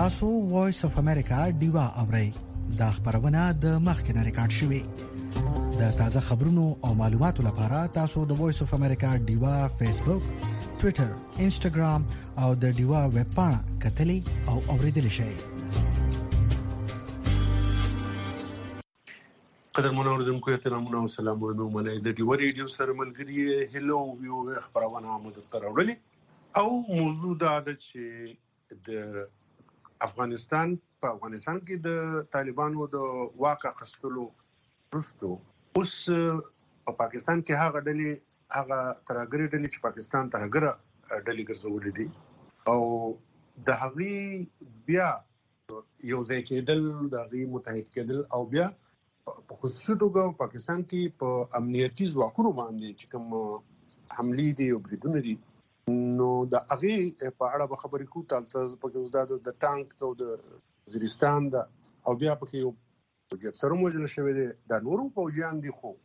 تاسو وایس اف امریکا ډیوا اورئ. دا خبرونه د مخکنه ریکارډ شوې. د تازه خبرونو او معلوماتو لپاره تاسو د وایس اف امریکا ډیوا فیسبوک، ټوئیټر، انسټاګرام او د ډیوا ویب پاڼه کتلی او اوریدلی شئ. قدرمن اوریدونکو احترامونه او سلامونه ملای د ډیوا ریډیو سره ملګری هلو ویو خبرونه مو د ترورلي او موضوع دا ده چې د افغانستان کې د طالبانو د واقع خستلو وروسته اوس په پاکستان کې هغه ترهګري ډلې چې پاکستان ترهګره ډلې ګرځولې دي او د هغې بیا یو ځای کېدل، د هغې متحد کېدل او بیا په خصوصي توګه پاکستان کې په امنیتي ځواکونو باندې چې کوم حملې دي او بریدونه دي، نو د هغې په اړه به خبرې کوو. تاسو پکې اوس د ټانک او د وزیرستان دا او بیا پکې یو جب سره موجود شوی دی د نورو فوجیان دي، خو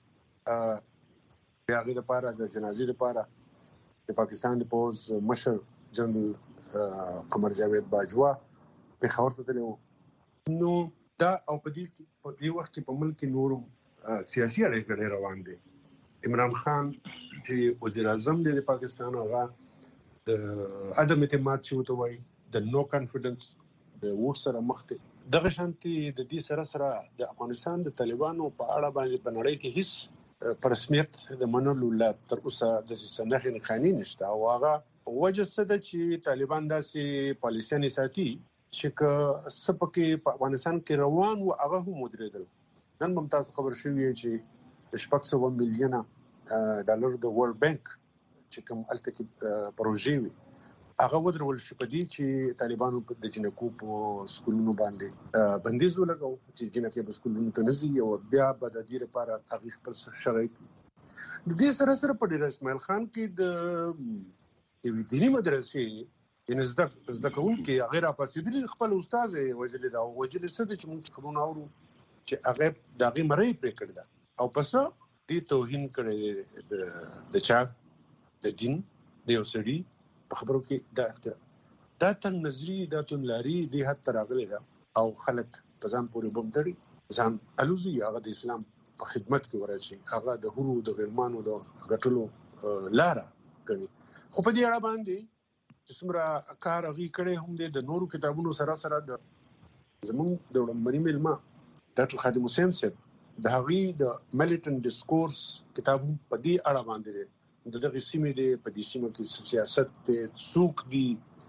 بیا هغې لپاره د جنازې لپاره د پاکستان د پوځ مشر جنرال قمر جاوید باجوا پېښور ته تللی و. نو دا او په دې وخت کې په ملک کې نورو سیاسي اړیکې روان دي. عمران خان چې وزیر اعظم دی د پاکستان، هغه د عدم اعتماد چې ورته وایي د نو کانفیډنس د ووټ سره مخ دی. دغه شانتي د دې سره د افغانستان د طالبانو په اړه باندې په نړۍ کې هیڅ په رسمیت د منلو لا تر اوسه د نښې نښانې نشته او هغه وجه څه ده چې طالبان داسې پالیسیانې ساتي چې که څه پکې په افغانستان کې روان و هغه هم ودرېدل. نن هم تاسو خبر شوي چې د 600 میلیونه ډالر د ورلد بانک چې کوم هلته کې پروژې وي هغه ودرول شي په دې چې طالبانو د جنکو په سکولونو باندې بندیز ولګاو چې جنکې په سکولونو ته نه ځي او بیا به د دې لپاره هغې خپل شرایط د دې سره په ډېر اسماعیل خان کې د یوې دیني مدرسې یعنې زده کوونکي هغې راپاڅېدلي خپل استاد یې وژلې ده او وژلې څه ده چې موږ خبرونه اورو چې هغې د هغې مرۍ پرې کړې ده او په څه دې توهین کړی د چا د دین د یو سړي په خبرو کې دا تنګ نظري دا توندلاري دې حد ته راغلې ده او خلک په ځان پورې بم تړي، ځان الوزي هغه د اسلام په خدمت کې ورشي، هغه د هورو د غیرمانو د ګټلو لاره کوي. خو په دې اړه باندې چې څومره کار هغې کړی هم دی د نورو کتابونو سره د زموږ د وړاندې مېلمه ډاکټر خادم حسین صاحب د هغې د ملیټنټ ډسکورس کتاب هم په دې اړه باندې دی. د دغه سیمې دی په دې سیمه کې سیاست دی، څوک دي،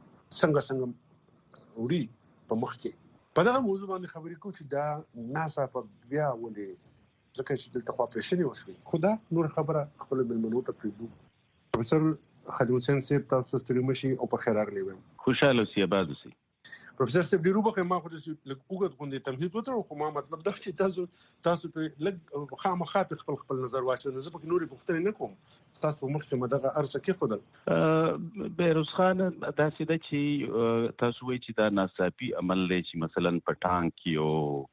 څنګه وړي په مخ کې په دغه موضوع باندې خبرې کوو چې دا ناڅاپه بیا ولې ځکه چې دلته خوا پرېشنې وشوې. خو دا نور خبره خپلو مېلمنو ته پرېږدو. پروفیسر خادم حسین صاحب تاسو ته ستړي مه شئ او په خیر راغلی وایم. خوشحاله اوسئ، اباد اوسئ. پروفیسر صاحب ډېر وبخښئ ما خو داسې لږ اوږد غوندې تمهید وتړو، خو ما مطلب دا چې تاسو پرې لږ خامخا پرې خپل نظر واچوئ. زه پکې نورې پوښتنې نه کوم، ستاسو په مخکې مې دغه هر څه کېښودل. بهروز خان داسې ده چې تاسو وایئ چې دا ناڅاپي عمل دی چې مثلا په ټانک کې یو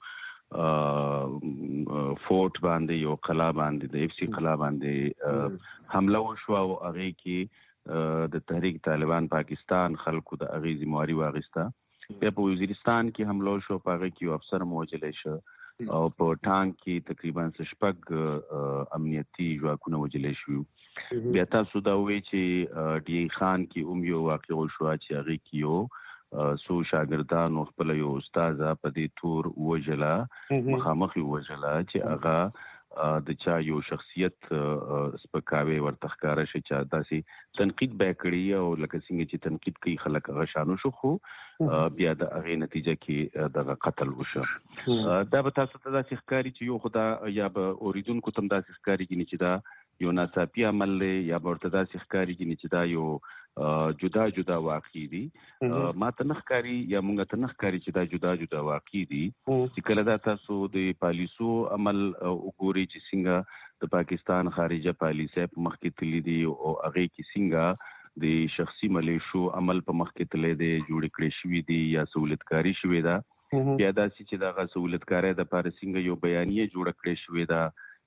فورټ باندې یو قلعه باندې د اف سی قلعه باندې حمله وشوه او هغې کې د تحریک طالبان پاکستان خلکو د هغې ذمهواري واخیسته. بیا په وزیرستان کې حمله وشو، په هغې کې یو افسر هم وژلی شو او په ټانک کې تقریبا 6 امنیتي ځواکونه وژلی شوي. بیا تاسو دا وایئ چې ډي ای خان کې هم یو واقع وشوه چې هغې کې یو څو شاګردانو خپله یو استاده په دې تور ووژله، مخامخ یې ووژله چې هغه د چا یو شخصیت سپکاوی ورته ښکاره شي چې داسې تنقید به یې کړي او لکه څنګه چې تنقید کوي خلک هغه شانو شو، خو بیا د هغې نتیجه کې دغه قتل وشو. دا به تاسو ته داسې ښکاري چې یو خو دا یا به اورېدونکو ته هم داسې ښکارېږي چې دا یو ناڅاپي عمل دی، یا به ورته داسې ښکارېږي چې دا یو جدا واقع دي. ما ته نه ښکاري یا موږ ته نه ښکاري چې دا جدا واقع دي چې کله دا تاسو د پالیسو عمل وګورئ چې څنګه د پاکستان خارجه پالیسۍ په مخ کې تللی دي او هغې کې څنګه د شخصي ملیشو عمل په مخ کې تللی دی، جوړې کړې شوي دي یا سهولتکاري شوې ده. بیا داسې چې دغه سهولتکارۍ دپاره څنګه یو بیانیه جوړه کړې شوې ده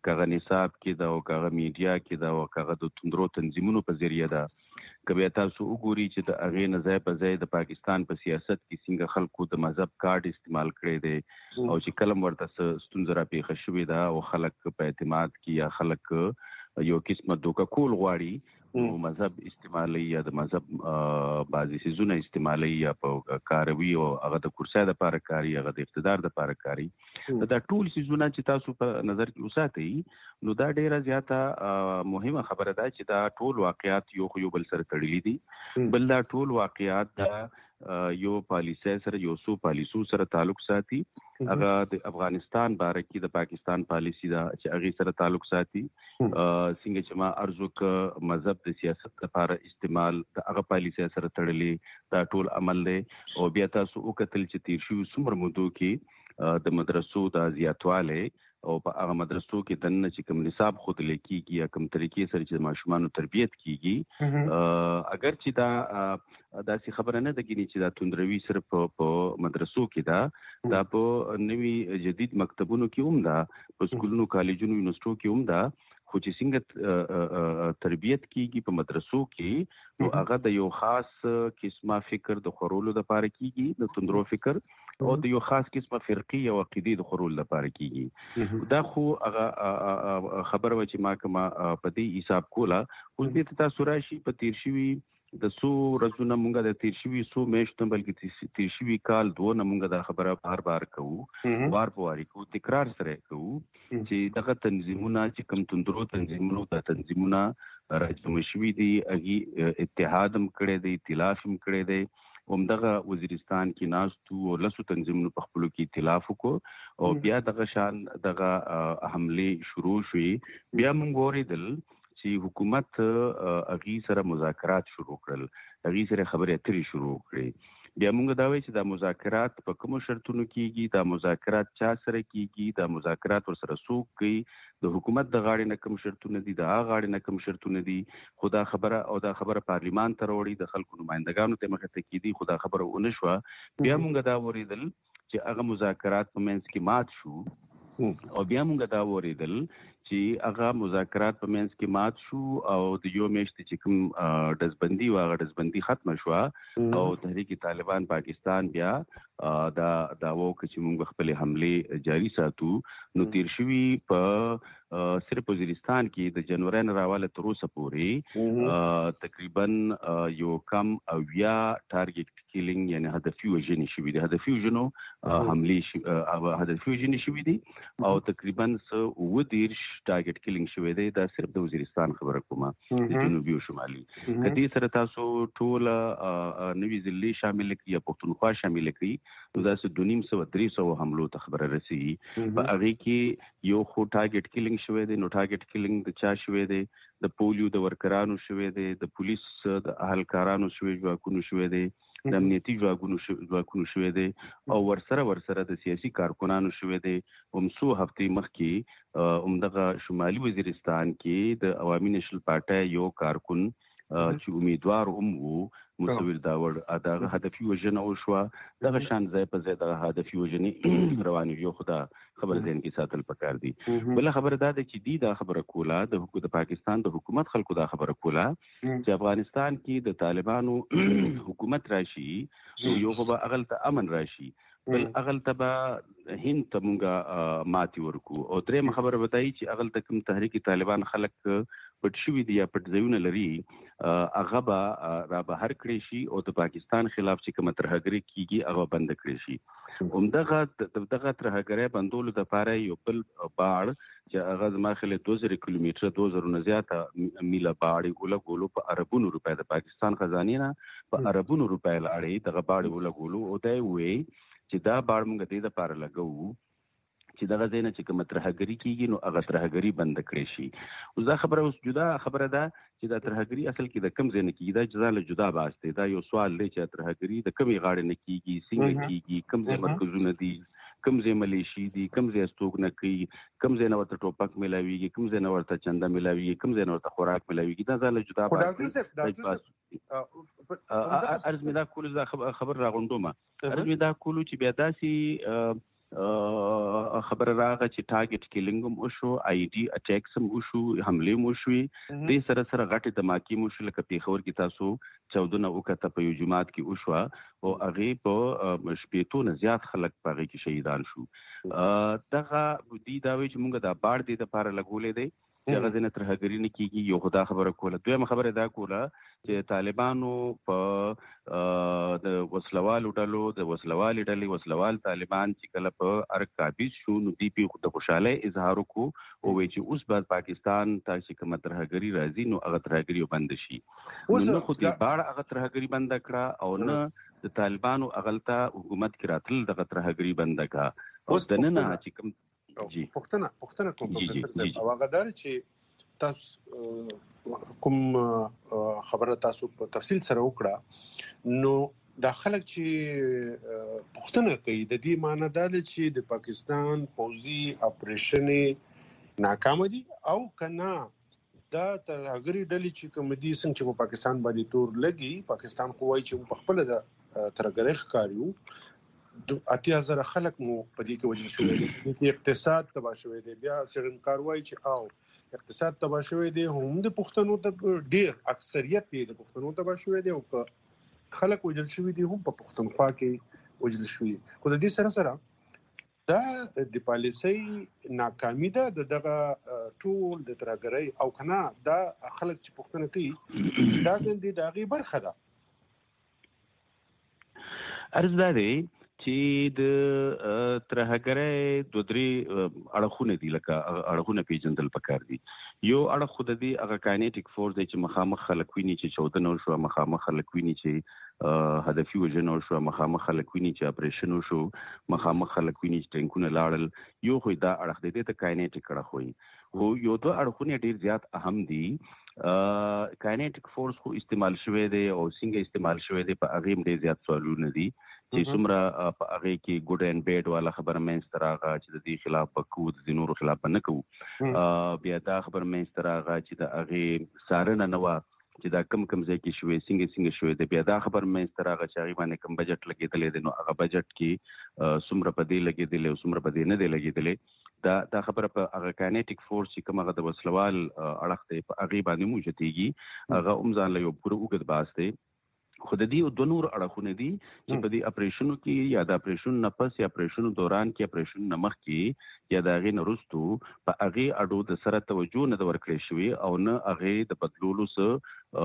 کغه نصاب کې دا او کغه میډیا کې دا او کغه د توندرو تنظیمونو په ذریعہ دا کبه تاسو وګوري چې د اغه نه ځای په ځای د پاکستان په سیاست کې څنګه خلکو د مذهب کارت استعمال کړي دي او چې کلم ورته ستونزره پیښه شوې ده او خلک په اعتماد کې یا خلک یو قسمه دوکه کول غواړي نو مذهب استعمالي یا د مذهب بعضی سيزونه استعمالي یا په کاروي او هغه د کرسۍ د لپاره کاری هغه د اقتدار د لپاره کاری دا ټول سيزونه چې تاسو په نظر کې وساتئ نو دا ډیره زیاته مهمه خبره ده چې دا ټول واقعیات یو بل سره تړلي دي بل دا ټول واقعیات دا یو پالیسي سره یو سو پالیسو سره تعلق ساتي هغه د افغانستان باره کې د پاکستان پالیسي دا چې هغه سره تعلق ساتي څنګه چې ما ارزو ک مذهب د سیاست لپاره استعمال د هغه پالیسي سره تړلي دا ټول عمل دی او بیا تاسو وکتل چې تیر شو څومره مودو کې د مدرسو د زیاتواله او په هغه مدرسو کې دنه چې کوم نصاب خود لیکيږي یا کوم طریقې سره چې ماشومان تربیت کیږي اگر چې دا څه خبره نه ده چې دا توندروي صرف په مدرسو کې دا په نوي جدید مکتبونو کې هم دا په سکولونو کالجونو یونیورسيټو کې هم دا خو چې څنګه تربیت کیږي په مدرسو کې نو هغه د یو خاص قسمه فکر د خورولو د لپاره کیږي د توندرو فکر او د یو خاص قسمه فرقي او عقيدي د خورولو لپاره کیږي دا خو هغه خبره و چې ما کما په دې حساب کوله اوس دې تاسو راشي په تیر شوی د سو رزونه مونږه د تیر شوی سو میشته بلکې تیر شوی کال دوه مونږه دا خبره بار کوو بار پواري کوو تکرار سره کوو چې دغه تنظیمونه چې کم توندرو تنظیمونو د تنظیمونه راځم شوی دي اغي اتحادم کړي دي ائتلاف هم کړي دي همدغه وزیرستان کې ناستو او لسو تنظیمونو په خپل کې ائتلاف وکړو او بیا دغه شان دغه حمله شروع شوې بیا موږ اوریدل چې حکومت اغي سره مذاکرات شروع کړل اغي سره خبرې اترې شروع کړې بیا موږ دا وایي چې دا مذاکرات په کوم شرطونو کېږي دا مذاکرات چا سره کېږي دا مذاکرات ور سره څوک کوي د حکومت د غاړې نه کوم شرطونه دي د غاړې نه کوم شرطونه دي خدا خبره او دا خبره پارلیمان ته وروړي د خلکو نمائندګانو ته مخه ته کېدي خدا خبره ونه شو بیا موږ دا وریدل چې هغه مذاکرات په منځ کې مات شو او بیا موږ دا وریدل چې هغه مذاکرات په منځ کې مات شو او د یو میاشتې چې کوم دزبندي واغه دزبندي ختم شو او تحریک طالبان پاکستان بیا دا وکړ چې موږ خپل حمله جاری ساتو نو تیر شوی په صرف وزیرستان کې د جنوري نه راواله تر اوسه پورې تقریبا یو کم او یا ټارګټ کیلینګ یعنی هدفي وژنې شوې دي هدفي وژنو حمله هدفي وژنې شوې دي او تقریبا ودیرش ټارګټ کیلینګ شوې دي دا صرف د وزیرستان خبره کومه د جنوبي او شمالي کدي سره تاسو ټول نوي ضلع شامل کړئ یا پښتونخوا شامل کړئ نو دا 250-300 حملو ته خبره رسي په هغه کې یو خو ټارګټ کیلینګ شوې دي نو ټارګټ کیلینګ د چا شوې دي د پولیو د ورکرانو شوې دي د پولیس د اهلکارانو شوې ځواکونو شوې دي د امنیتي ځواکونو شوې دي او ورسره د سیاسي کارکونانو شوې دي څو هفتې مخکې دغه شمالي وزیرستان کې د عوامي نشل پارټي یو کارکون چې امیدوار وو مستویل داور دغه هدفي وژنه او شو دغه شان ځای په ځای دغه هدفي وژنې رواني یو خدا خبر ذهن کې ساتل پکار دي بل خبره دا ده چې دا خبره کوله د حکومت پاکستان د حکومت خلکو دا خبره کوله چې افغانستان کې د طالبانو حکومت راشي یو خو به اغل ته امن راشي بل اغل تبا هند ته مونږه ماتي ورکو او درې خبره وتاي چې اغل ته کوم تحریک طالبان خلک پټ شوی دی یا پټ ځایونه لري هغه به را بهر کړی شي او د پاکستان خلاف چې کوم ترهګری کیږي هغه بند کړی شي دغه ترهګری بندولو لپاره یو بل باړ چې هغه زما خله 2000 کیلومتر 2000 نه زیاته میله باړ ګولو په اربونو روپے د پاکستان خزانه نه په اربونو روپے لاړې دغه باړ ګولو او دا وی چې دا باړ موږ دې د پاره لګو چې دغه زینه چې کوم ترهګری کیږي نو هغه ترهګری بند کړی شي اوس دا خبره اوس جدا خبره ده چې دا ترهګری اصل کې د کم زینه کیږي دا جزا له جدا باسته دا یو سوال دی چې ترهګری د کمی غاړه نه کیږي څنګه کیږي کم ځای مرکزونه دي کم ځای ملیشي دي کم ځای استوګ نه کوي کم ځای نو ورته ټوپک ملاويږي کم ځای نو ورته چنده ملاويږي کم ځای نو ورته خوراک ملاويږي دا ځاله جدا باسته ارزمه دا کول خبر راغونډومه ارزمه دا کول چې بیا داسي خبر راغه چې ټارګټ کیلینګ هم وشو آی ډي اټیکس هم وشو حمله هم وشوي د سره غټه دماکي مو شو لکه پیښور کې تاسو 14 وکړه په یو جماعت کې وشو او هغه په شپېتو نه زیات خلک په هغه کې شهیدان شو دغه دی دا وی چې موږ د باړ دي د لپاره لګولې دی چې هغه ځنه ترهګری نه کیږي یو خدا خبره کوله دویمه خبره دا کوله چې طالبانو په د وسلوالو وسلوال طالبان چې کله په ارکابیز شو نو دی په د خوشاله اظهار کو او وی چې اوس بعد پاکستان تاسو کوم ترهګری راځي نو هغه ترهګری بند شي نو خو دې باړ هغه ترهګری بند کړه او نه د طالبانو اغلطه حکومت کې راتل دغه ترهګری بند کا اوس د نه چې کوم پښتنه کوم پروفیسور صاحب او هغه دار چې تاسو کوم خبره تاسو په تفصیل سره وکړه نو دا خلک چې پښتنه کوي د دې معنی دا ده چې د پاکستان پوځي اپریشن ناکام دي او کنا دا ترهګری ډلې چې کوم دي څنګه چې په پاکستان باندې تور لګي پاکستان قوای چې په خپل د ترهګری ښکاریو 80,000 خلک مو په دې کې وجل شوی دي چې اقتصاد تباہ شوی دی بیا څرګند وایي چې او اقتصاد تباہ شوی دی هم د پښتنو ته ډیر اکثریت د پښتنو تباہ شوی دی او خلک وجل شوی دي هم په پښتونخوا کې وجل شوی خو د دې سره دا د پالیسي ناکامي ده دغه ټول د ترهګری او کنا دا خلک چې پښتنه کوي دا د دغه برخه ده ارزداري چې د ترهګری دوه درې اړخونه دي لکه اړخونه پیژندل پکار دي یو اړخ خود دي هغه کاینټیک فورس چې مخامخ خلک ویني چې 14 نو شو مخامخ خلک ویني چې هدفي وجنو شو مخامخ خلک ویني چې اپریشن شو مخامخ خلک ویني چې ټینکونه لاړل یو خو دا اړخ دي ته کاینټیک اړخ وي خو یو دوه اړخونه ډیر زیات اهم دي کاینټیک فورس خو استعمال شوی دی او څنګه استعمال شوی دی په هغه ډیر زیات سوالونه دي چې څومره په هغه کې ګډ اند بیډ والا خبر مینس تراغه چې د دې خلاف پکو د نورو خلاف نه کوو بیا دا خبر مینس تراغه چې د هغه سارنه نوا چې دا کم ځای کې شوی څنګه شوی د بیا دا خبر مینس تراغه چې هغه باندې کم بجټ لګیدل دي نو هغه بجټ کې څومره په دې لګیدل او څومره په دې نه دی لګیدل دا خبره په هغه کاینټیک فورس چې کومه د وسلوال اړخ ته په هغه باندې موجوديږي هغه ځان له یو پوره وګد باسته خو د دې د نور اړخونه دي چې په دې اپریشنو کې یا د اپریشن نه پس یا اپریشن دوران کې اپریشن نه مخ کې یا د هغه نه وروسته په هغه اډو د سره توجه نه ورکړې شوی او نه هغه د بدلولو سره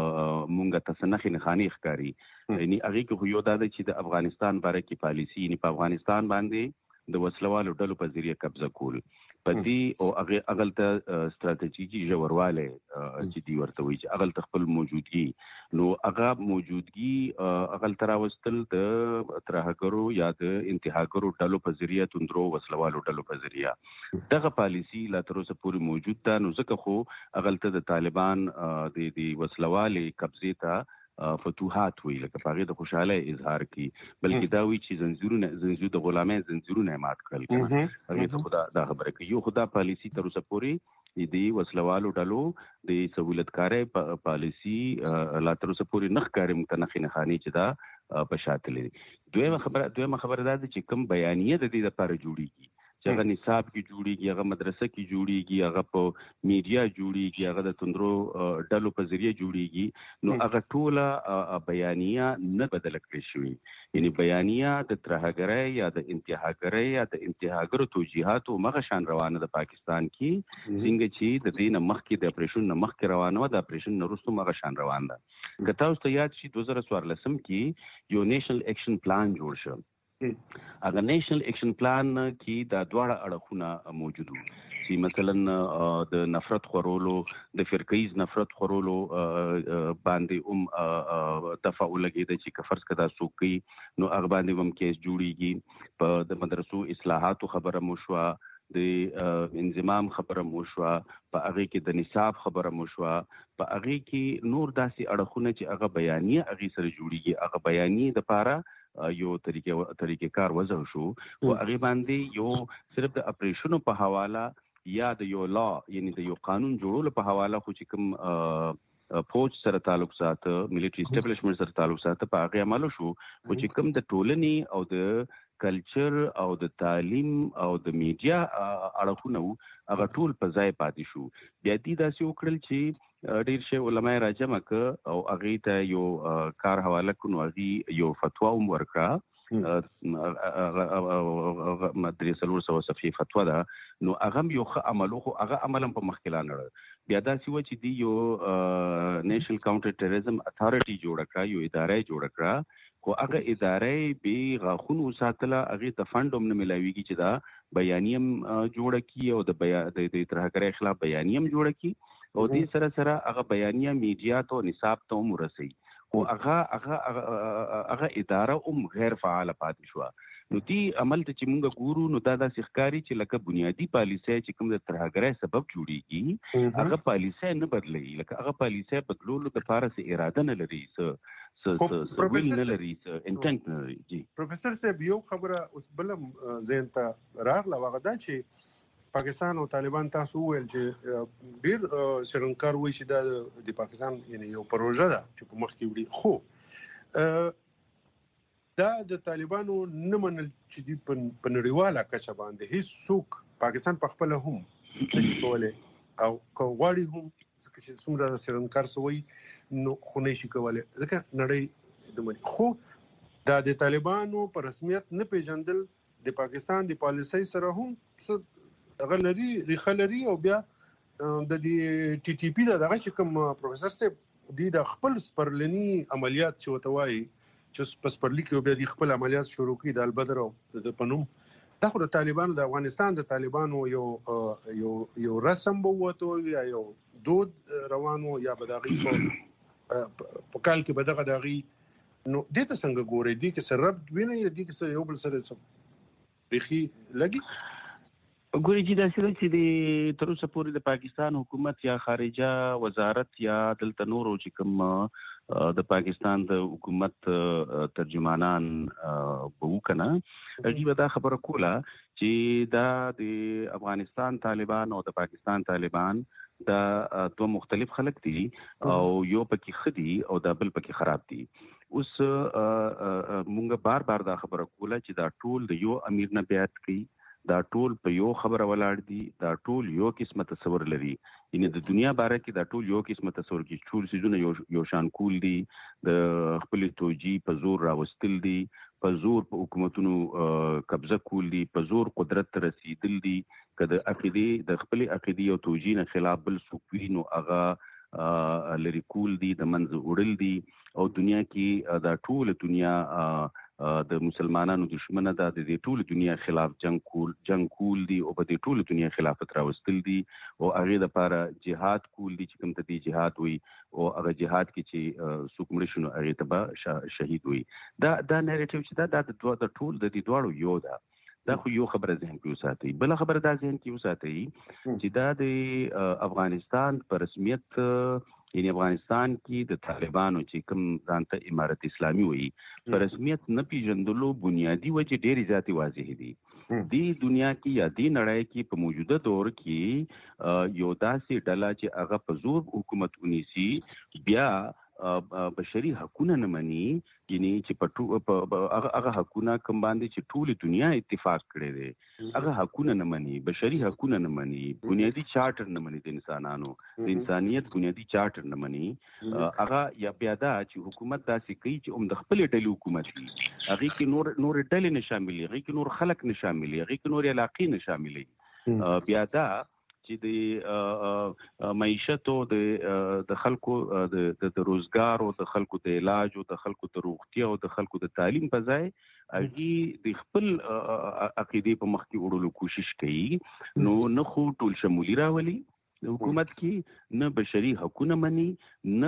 مونږ ته سنخې نه خاني ښکاری یعنی هغه کې یو دا چې د افغانستان باره کې پالیسی یعنی په افغانستان باندې د وسلوالو ډلو په ذریعہ قبضه کول پدې او هغه اغلته ستراتیژیکي جوړواله چې دی ورته وي چې اغلته خپل موجودګي نو هغه موجودګي اغلته راوستل د ترهګرو یا د انتهاګرو ډلو په ذریعہ توندرو وسلوالو ډلو په ذریعہ دغه پالیسی لا تر اوسه پوری موجود ده نو ځکه خو اغلته د طالبان د وسلوالي قبضه ته فتوحات وی لکه پاره د خوشاله اظهار کی بلکې دا وی چې زنجیر د غلامۍ زنجیرونه مات کړل کنه هغه ته خدا دا خبره کوي یو خدا پالیسی تر اوسه پوری د وسلوالو ډلو د سہولتکارۍ پالیسی لا تر اوسه پوری نخ کاری متنخینه خاني چې دا په شاتلې دویمه خبره دا چې کوم بیانیه د دې لپاره جوړیږي چې هغه نصاب کې جوړیږي هغه مدرسه کې جوړیږي هغه په میډیا جوړیږي هغه د توندرو ډلو په ذریعہ جوړیږي نو هغه ټوله بیانیه نه بدل کړی شوی یعنی بیانیه د ترهګرۍ یا د انتهاګرۍ یا د انتهاګرو توجیهات او مغه شان روانه د پاکستان کې څنګه چې د دین مخکې د اپریشن مخ کې روانه د اپریشن وروسته مغه شان روان ده کته اوس ته یاد شي 2014 کې یو نیشنل اکشن پلان جوړ شو اگر نیشنل اکشن پلان کې دا دواړه اړخونه موجود وو چې مثلا د نفرت خورولو د فرقیز نفرت خورولو باندې دفعه ولګیده چې کفرس کدا سوقي نو هغه باندې هم کیس جوړیږي په د مدرسو اصلاحاتو خبره مشوا د انضمام خبره مشوا په هغه کې د نصاب خبره مشوا په هغه کې نور داسې اړخونه چې هغه بیانیه هغه سره جوړیږي هغه بیانیه د پاره یو طریقې کار وضع شو او هغه باندې یو صرف د اپریشنو په حواله یا د یو لا یعنی د یو قانون جوړولو په حواله خو چې کوم فوج سره تعلق ساته ملټری اسټابلیشمنت سره تعلق ساته په هغه عملو شو او چې کوم د ټولنې او د کلچر او د تعلیم او د میډیا اړخونه هغه ټول په ځای پاتې شو. بیا دې داسې وکړل چې ډېر شی علماء راجمع کړ او هغې ته یو کار حواله کړو، نو هغې یو فتوا هم ورکړه، 300 صفحې فتوا ده. نو هغه یو ښه عمل و، خو هغه عمل هم په مخکې لاړ. بیا داسې و چې دی یو نیشنل کاونټر ټیرریزم اتھارټي جوړه کړه، یو اداره یې جوړه کړه، خو هغه اداره به غاښونو ساتله، هغې ته فنډ هم نه ملاویږي چې دا بیانیه هم جوړه کړي او د ترهګرۍ خلاف بیانیه هم جوړه کړي، او دې سره سره هغه بیانیه میډیا ته نصاب ته هم ورسوي. خو هغه اداره هم غیر فعاله پاتې شوه. نو دې عمل ته چې موږ ګورو، نو دا داسې ښکاري چې لکه بنیادي پالیسۍ چې کوم د ترهګرۍ سبب جوړېږي، هغه پالیسۍ نه بدلوي، لکه هغه پالیسۍ بدلولو دپاره څه اراده نه لري، څه ویل نه لري، څه انټنټ نه لري. جی پروفیسر صاحب، یو خبره اوس بلم ذهن ته راغله، هغه دا چې پاکستان او طالبان تاسو وویل چې ډېر شرنکار وایي چې دا د پاکستان یعنی یو پروژه ده چې په مخ کې وړي، خو دا د طالبانو نه منل چې دی په نړیواله کچه باندې هیڅ څوک پاکستان په خپله هم نشي کولی، او که غواړي هم ځکه چې څومره شرنکار سوی نو خو نه شي کولی، ځکه نړۍ د مني. خو دا د طالبانو په رسمیت نه پیژندل د پاکستان د پالیسۍ سره هم دغه لري، ریښه لري. او بیا د دې ټي ټي پی دغه چې کوم پروفیسر صاحب دی د خپل سپرلني عملیات چې ورته وایي چې په سپرلي کې بیا د خپل عملیات شروع کړي د البدر او د پنوم، دا خو د طالبانو د افغانستان د طالبانو یو رسم به وته، یا یو دود روانو، یا به دغه په کال کې به دغه دغه. نو دې ته څنګه ګوري؟ دې کې سره ربط ویني، دې کې یو بل سره بيخي لګي؟ ګوري چې داسې ده چې د تر اوسه پورې د پاکستان حکومت یا خارجه وزارت یا دلته نورو چې کوم د پاکستان د حکومت ترجمانان به وکنه، هغوی به دا خبره کوله چې دا د افغانستان طالبان او د پاکستان طالبان دا دوه مختلف خلک دي، او یو پکې ښه دي او دا بل پکې خراب دي. اوس مونږ بار بار دا خبره کوله چې دا ټول د یو امیر نه بیعت کوي، دا ټول په یو خبره ولاړ دي، دا ټول یو قسمه تصور لري، یعنی د دنیا باره کې دا ټول یو قسمه تصور کوي، ټول څیزونه یو شان کول دي، د خپل توجیه په زور راوستل دي، په زور په حکومتونو قبضه کول دي، په زور قدرت ته رسیدل دي، که د عقیدې د خپل عقیدې او توجیه نه خلاف بل څوک وي نو هغه لري کول دي، د منځ وړل دي. او دنیا کې دا ټول دنیا د مسلمانانو دشمنه ده، د دې ټول دنیا خلاف جنگ کول دي، او په دې ټول دنیا خلافت راوستل دي، او هغه د لپاره جهاد کول دي چې کوم ته دی جهاد وي، او هغه جهاد کې چې څوک مړ شي نو هغه ته به شهید وي. دا نریټیو چې دا د ټول د دې دواړو یو ده. دا خو یو خبره ذهن کې وساتئ. بل خبره دا ذهن کې وساتئ چې دا د افغانستان په رسمیت، یعنی افغانستان کې د طالبانو چې کوم ځانته امارت اسلامي وایي په رسمیت نه پیژندلو بنیادی وجې ډېرې زیاتې واضح دي. دې دنیا کې یا دې نړۍ کې په موجوده دور کې یو داسې ډله چې هغه په زور حکومت ونیسي، بیا بشري حقونه نه مني، یعنی چې هغه حقونه کوم باندې چې ټول دنیا اتفاق کړی دی، هغه حقونه نه مني، بشري حقونه نه مني، بنیادی چارټر نه مني، د انسانانو د انسانیت بنیادی چارټر نه مني. هغه یا بیا دا چې حکومت داسې کوي چې د خپل ډلې حکومت وي، هغې کې نور ډلې نه شاملي، هغې کې نور خلک نه شاملي، هغې کې نور علاقې نه شاملي. بیا دا چې د معیشت او د خلکو د روزګار او د خلکو د علاج او د خلکو د روغتیا او د خلکو د تعلیم په ځای هغې د خپل عقیدې په مخ کې وړلو کوشش کوي، نو نه خو ټول شمولي راولي د حکومت کې، نه بشري حقونه مني، نه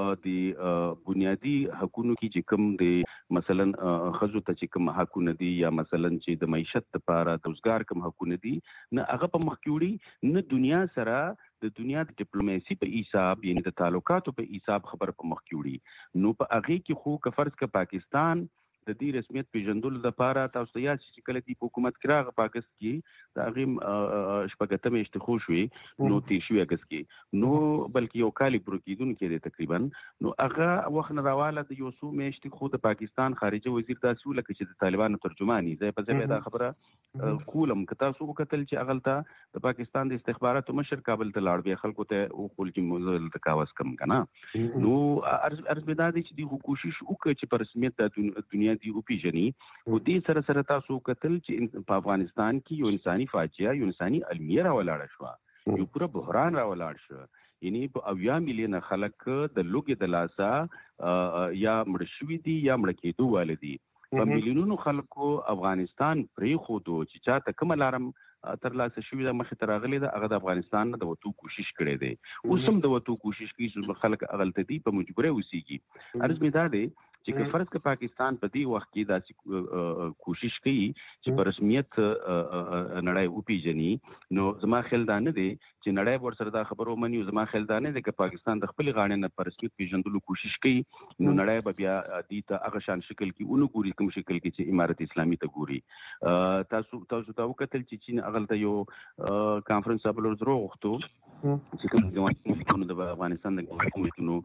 د بنیادی حقونو کې چې کوم د مثلا ښځو ته چې کوم حقونه دي، یا مثلا چې د معیشت لپاره د روزګار کوم حقونه دي، نه هغه په مخ کې وړي، نه دنیا سره د دنیا د ډیپلوماسي په حساب، یعنی د تعلقاتو په حساب خبر په مخ کې وړي. نو په هغې کې خو که فرض که پاکستان د دې رسمیت پیژندلو لپاره تاسو ته یاد چې کله د حکومت کراغه پاکستان کې د غیم شپږتمه اشتخو شوي نو تیشو اگست کې نو بلکې یو کال پروکیدون کې د تقریبا نو هغه وخت نه راواله د یو څو میاشتې خو د پاکستان خارجه وزیر تاسو لکه چې د طالبانو ترجمانی زه په ځای دا خبره کولم که تاسو وکتل چې اغلطه د پاکستان د استخباراتو مشر کابل ته لاړ بیا خلکو ته او خپل کې موزل تکاوس کم کنه نو ارز بدادي چې دی کوشش وکړي چې پر رسمیت د دنیا دی او پیژني او دې سره سره تاسو وکتل چې په افغانستان کې یو انساني فاجعه یو انساني المیه راولاړ شو یو پورا بحران راولاړ شو یعنی په 8 میلیونه خلک د لوګي د لاسا یا مړ شوي دي یا مړ کېدو والدي په میلیونونو خلکو افغانستان پرې خودو چې چاته کوم لارم تر لاسه شوی د مخې ته راغلی ده هغه د افغانستان د وتو کوشش کړی دی اوس هم د وتو کوشش کوي چې خلک اغلطه دي په مجبوره اوسېږي عرض مې دا دی چې فرض که پاکستان په دې وخت کې داسې کوشش کوي چې په رسمیت نړۍ وپیژني نو زما خیال دا نه دی چې نړۍ ورسره دا خبرو مني زما خیال دا نه دی چې پاکستان د خپل غاڼې نه په رسمیت پیژندلو کوشش کوي نو نړۍ به بیا دې ته هغه شان شکل کې اونو ګوري کوم شکل کې چې امارت اسلامي ته ګوري تاسو ته وکتل چې چین اغلطه یو کانفرنس ابلور درو غوښتو چې کوم د افغانستان د حکومتونو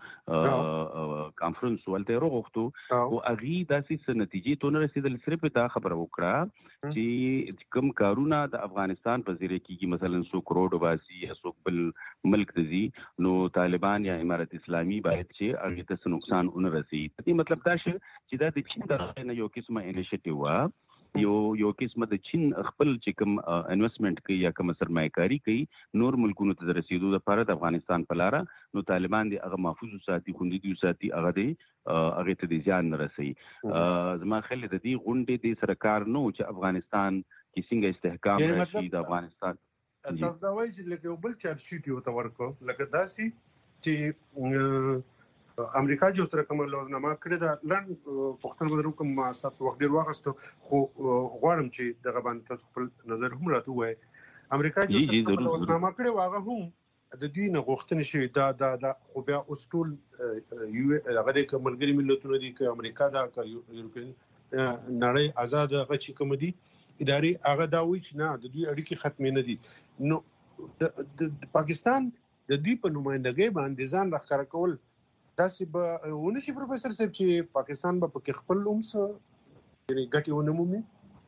کانفرنس ولته وروغوښتو او اغي داسې نتیجې ته نه رسیدل صرف دا خبره وکړه چې کوم کارونه د افغانستان په ذریعہ کېږي مثلا 100 کروڑ واسي یا څوک بل ملک دي نو طالبان یا امارت اسلامي باید چې هغه ته نقصان ونه رسي دې مطلب دا چې دا د چین د یو قسمه انیشیټیو وا یو قسمه د چین خپل چې کوم انویسټمنٹ کوي یا کوم سرمایه‌کاري کوي نور ملکونو ته رسیدو لپاره د افغانستان په لار نو طالبان دي هغه محفوظ ساتي خوندي دي ساتي هغه دي هغه ته ځان نه رسي زما خل د دې غونډې د سرکار نو چې افغانستان کې څنګه استحکام راشي د افغانستان تاسو دا وایي چې لکه بل چارج شیټ یو تا ورکو لکه داسي چې امریکا جو سره کوم لوزنامه کړی دا لن پښتون بدرو کوم تاسو وخت ډیر واغستو خو غواړم چې دغه باندې تاسو خپل نظر هم راته وایي امریکا جو سره کوم لوزنامه کړی واغه هم د دوی نه غوښتنه شوی دا خو بیا اوس ټول یو هغه د ملګری ملتونو دي چې امریکا دا یورپین نړۍ آزاد غچ کوم دي اداري هغه دا وایي چې نه د دوی اړیکې ختمې نه دي نو د پاکستان د دوی په نمائندګۍ باندې ځان راخره کول داسې به ونشي پروفیسور صاحب چې پاکستان به پکې خپل اومس یعنی ګټي ونه مومي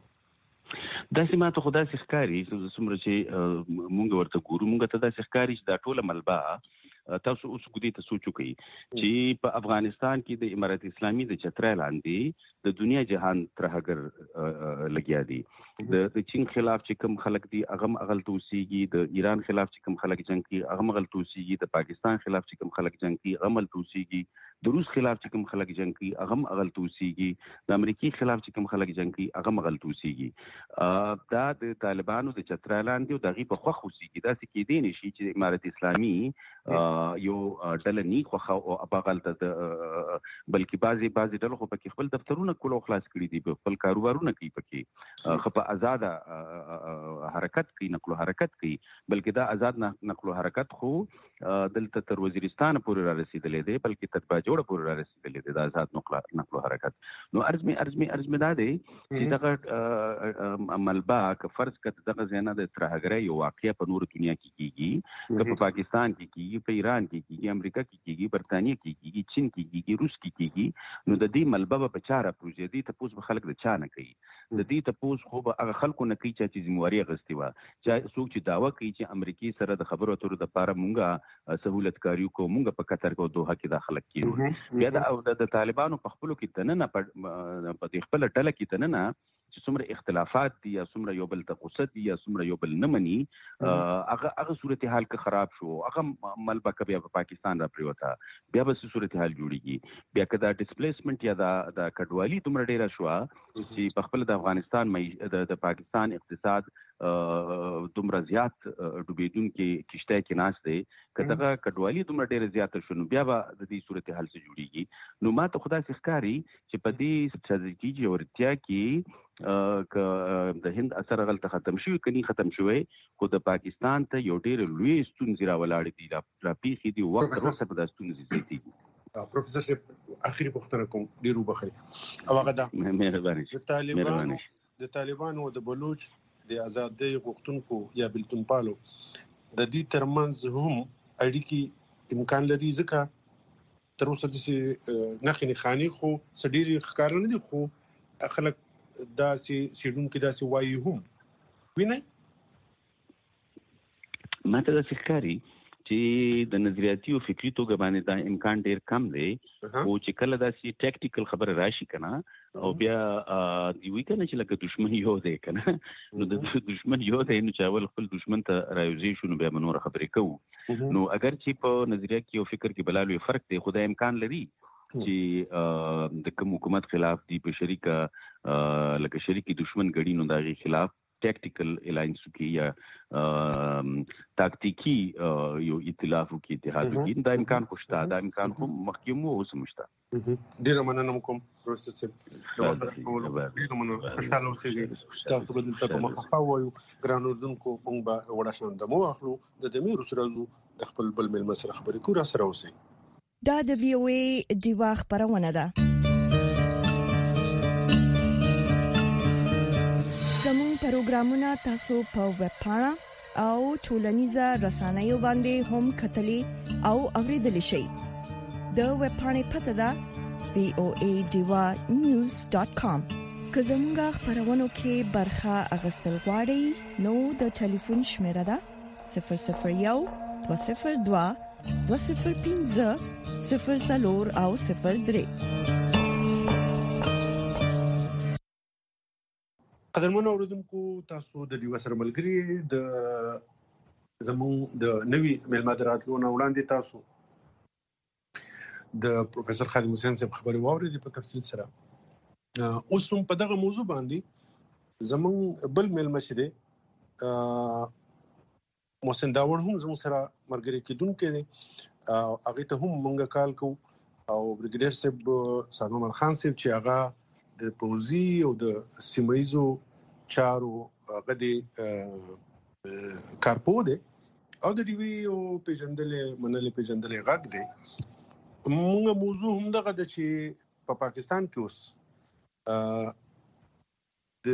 داسې ماته خدا سي ښکاری چې څومره چې مونږ ورته ګورو مونږ ته داسې ښکاری چې دا ټوله ملبا تاسو اوس ګدي ته سوچو کوي چې په افغانستان کې د امارت اسلامي د چترای لاندې د دنیا جهان ترهګر لګیا دي د چین خلاف چې کوم خلک دي هغه اغلط اوسېږي د ایران خلاف چې کوم خلک جنگ کوي هغه اغلط اوسېږي د پاکستان خلاف چې کوم خلک جنگ کوي هغه اغلط اوسېږي د روس خلاف چې کوم خلک جنگ کوي هغه اغلط اوسېږي د امریکای خلاف چې کوم خلک جنگ کوي هغه اغلط اوسېږي دا د طالبانو د چترای لاندې او دغه په خوخ اوسېږي دا څه کې دي نشي چې امارت اسلامي یو ډله نی خو او اپاغلته بلکې بعضي ډله خو پکې خپل دفترونه کولو خلاص کړي دي خپل کاروبارونه کوي پکې خو په آزاد حرکت کوي نقل او حرکت کوي بلکې دا آزاد نقل او حرکت خو دلته تر وزیرستان پورې را رسیدلې دي بلکې تر باجوړ پورې را رسیدلې دي دا آزاد نقل او حرکت نو ارز می دا دی چې دغه ملبا که فرض کړه دغه زینه د ترهګرۍ یو واقعیا په نور دنیا کې کیږي که په پاکستان کې کیږي په ایران کې کیږي امریکا کې کیږي برتانیې کې کیږي چین کې کیږي روس کې کیږي نو د دې ملبا په چاره پروژې دي ته پوس به خلک د چا نه کوي د دې ته پوس خو به هغه خلکو نه کوي چې ذمہواری غستی و چې څوک چې داوا کوي چې امریکای سره د خبرو اترو د لپاره مونږه سہولت کاریو کو مونږه په قطر کې دوه کې داخله کیږو بیا د طالبانو په خپلو کې تننه په خپل ټله کې تننه چې څومره اختلافات دي یا څومره یو بل ته قصد دي یا څومره یو بل نه مني هغه صورتحال که خراب شو هغه ملبا بیا په پاکستان را پریوتا بیا به صورتحال جوړیږي بیا که دا ډیسپلیسمنت یا دا کډوالي دومره ډیره شو چې په خپل د افغانستان د پاکستان اقتصاد دومره زیات ډوبېدونکي کشته کې ناس دی کله کډوالي دومره ډیره زیات شونه بیا به د دې صورتحال څخه جوړیږي نو ما ته خدا سي ښکاری چې په دې ستراتیژي ورتیا کې د هند اثر غلطه ختم شوی کني ختم شوی خو د پاکستان ته یو ډیر لوی ستونزې راولاړې دي را پیښې دي وخت وروسته په داستونزې زیاتې پروفیسور صاحب اخیری پوښتنه کوم ډیرو بخیر او هغه دا مهرباني د طالبانو او د بلوچ د آزادۍ غوښتونکو یا بلتونپالو د دې ترمنځ هم اړیکې امکان لري ځکه تر اوسه د نخني خاني خو سړي ښکار نه دي خو خلک دا سیډونکو داسې وایي هم ویني ماته د ښکاری چې د نظریاتي او فکری توګه باندې دا امکان ډیر کم دی او چې کله دا سی ټیکټیکل خبره راشي کنه او بیا دی وی کنه چې لکه دشمن یو دی کنه نو د دشمن یو دی نو چې اول خپل دشمن ته راوځي شنو بیا منور خبرې کوو نو اگر چې په نظریه کې او فکر کې بلالوي فرق دی خدای امکان لري چې د کوم حکومت خلاف دی په شریکه لکه شریکي دشمن غړي نو دغه خلاف ټیکټیکل الاینس کی یا تاکتیکی یو ائتلاف کی اتحاد کی دا امکان خوشتا دا امکان هم مخکې مو وسمشتا ډیر مننه کوم پروسس ډیر مننه خوشاله اوسئ تاسو به دلته په مخه وایو ګرانو دونکو مونږ به وړه شاند مو اخلو د دمیر سرازو د خپل بل مل مسره خبرې کو را سره اوسئ دا د وی او ای دیوا خبرونه ده زموږ پروګرامونه تاسو په ویب پاڼه او ټولنیزه رسنیو باندې هم کتلی او اوریدلی شئ د ویب پاڼې پته ده voadiwa.news.com که زموږ خبرونو کې برخه اغوستل غواړئ نو د ټلیفون شمیره ده 001 202 205 00 او 03 قدرمنو اوریدونکو تاسو د دیو سره ملګری د زمون د نوي ملمدراتلو نه وړاندې تاسو د پروفیسور خالد حسین صاحب خبري واورېدې په تفصیل سره اوس هم په دغه موضوع باندې زمون بل ملمشه دي محسن داور هم زمون سره مرګري کېدونکو دي هغه ته هم مونږه کال کو او بریګیډر صاحب سلمان خان صاحب چې هغه د پوزي او د سیمایزو چارو غدي کارپو دي او د دیوی او پیجندلې منلې پیجندلې غږ دي موږ موضوع هم دغه د چې په پاکستان کې اوس د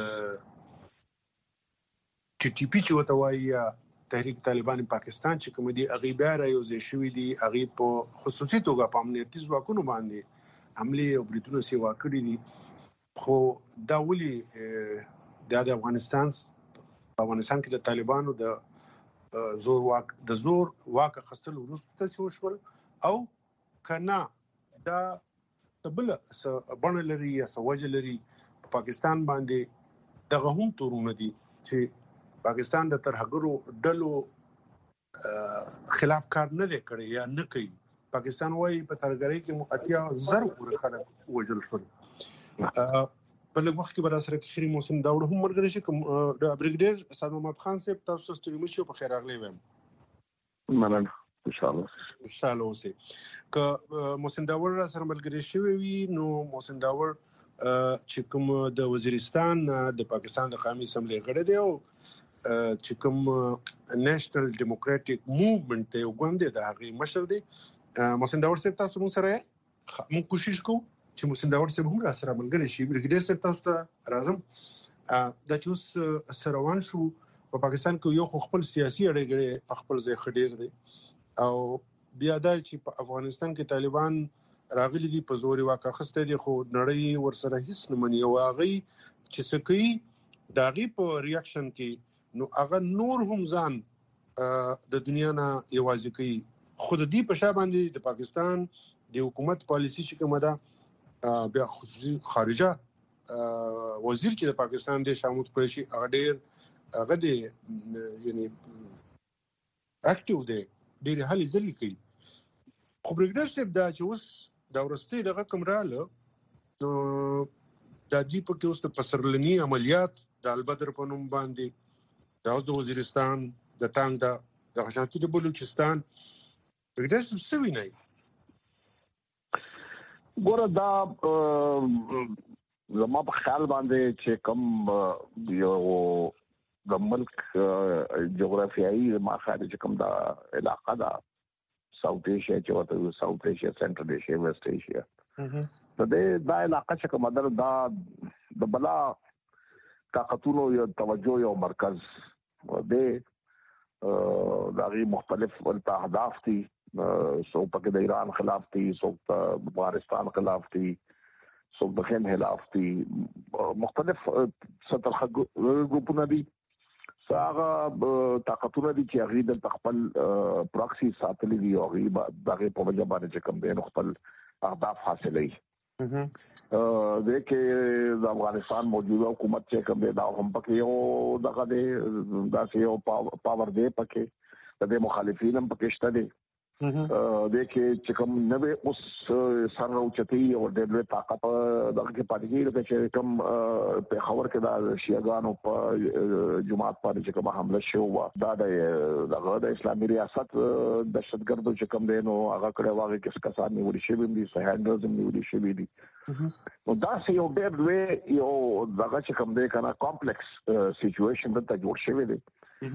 ټي ټي پی چې وته وایي تحریک طالبان پاکستان چې کوم دي اغیبار یو ځای شوی دي اغي په خصوصي توګه په امنیتي ځواکونو باندې حمله او بریټونو سیوا کړی دي خو دا ولي د افغانستان کې د طالبانو د زور واک خستل ورسته شول او کنا دا تبل بڼه لري یا سوجه لري په پاکستان باندې دغه هم تورونه دي چې پاکستان د ترهګرو ډلو خلاف کار نه کړي یا نه کوي پاکستان وايي په ترګری کې اتیا زر پورې خلک وجل شول په لږ وخت کې برا سره خيري موسم داوړ هم مرګري شي کوم د بریګیډر سلمان محمد خان صاحب تاسو ستړي مشو په خیر راغلی ویم مننه انشاءالله اوسه که موسم داوړ سره ملګری شوی وي نو موسم داوړ چې کوم د وزیرستان د پاکستان د قومي اسمبلی غړی دی او چې کوم نېشنل ډیموکراټک موومېنټ ته وګڼل د هغه مشر دی محسن داور صاحب تاسو موږ سره موږ کوشش کوو چې محسن داور صاحب هم را سره ملګری شي بریګیډر صاحب تاسو ته راځم د چوس سروان شو په پاکستان کې یو خپل سیاسي اړیکې خپل ځای خډیر دي او بیا دا چې په افغانستان کې طالبان راغلي دي په زوري واقع خسته دي خو نړۍ ورسره هیڅ نه مني او هغه چې سکی داغي په ریاکشن کې نو هغه نور هم ځان د دنیا نه یوازې کوي خود دې په شا باندې د پاکستان د حکومت پالیسی چې کومه ده بیا خصوصي خارجه وزیر چې د پاکستان د شامل قریشي هغه دې یعنی اکټیو دی ډېر حالي ځلې کوي خو بریګیډر صاحب دا چې اوس دا ورسته دغه کمراله نو د دې په کې اوس د پسرلنی عملیات د البدر په نوم باندې د اوس د وزیرستان د ټانګ د غشانتي د بلوچستان بریګیډر صاحب څه ویني ګوره دا زما په خیال باندې چې کوم یو د ملک جغرافیایي ما خارج کوم دا علاقه دا ساوث ایشیا چې وته ساوث ایشیا سنټرل ایشیا ویسٹ ایشیا ته دا علاقه چې کومه دا د بلا طاقتونو یو توجه یو مرکز دغه مختلف اهداف دي سو پکې د ایران خلاف دي سو د افغانستان خلاف دي سو د خین خلاف دي مختلف سطح ګروپونه دي هغه طاقتونه دي چې هغه د خپل پراکسي ساتلي دي او هغه دغه په وجه باندې چې کوم دین خپل اهداف حاصلوي د افغانستان موجوده حکومت چې کوم دا هم پکې یو دغه د یو پاور دی پکې د مخالفین هم پکې شته دي د چې کوم نوې اوس سر راوچتي او د لوی طاقت دغه کې پاتې کېږي چې کوم په خبر کې دا شیعاګانو په جماعت باندې چې کوم حمله شوه دا د اسلامي ریاست دهشتګردو چې کوم دی نو هغه کړه واغې کس کسان نیول شي دي سهاندرز نیول شي دي نو دا یو ډېر لوی یو دغه چې کوم دی کنه کمپلیکس سچويشن ته جوړ شوی دی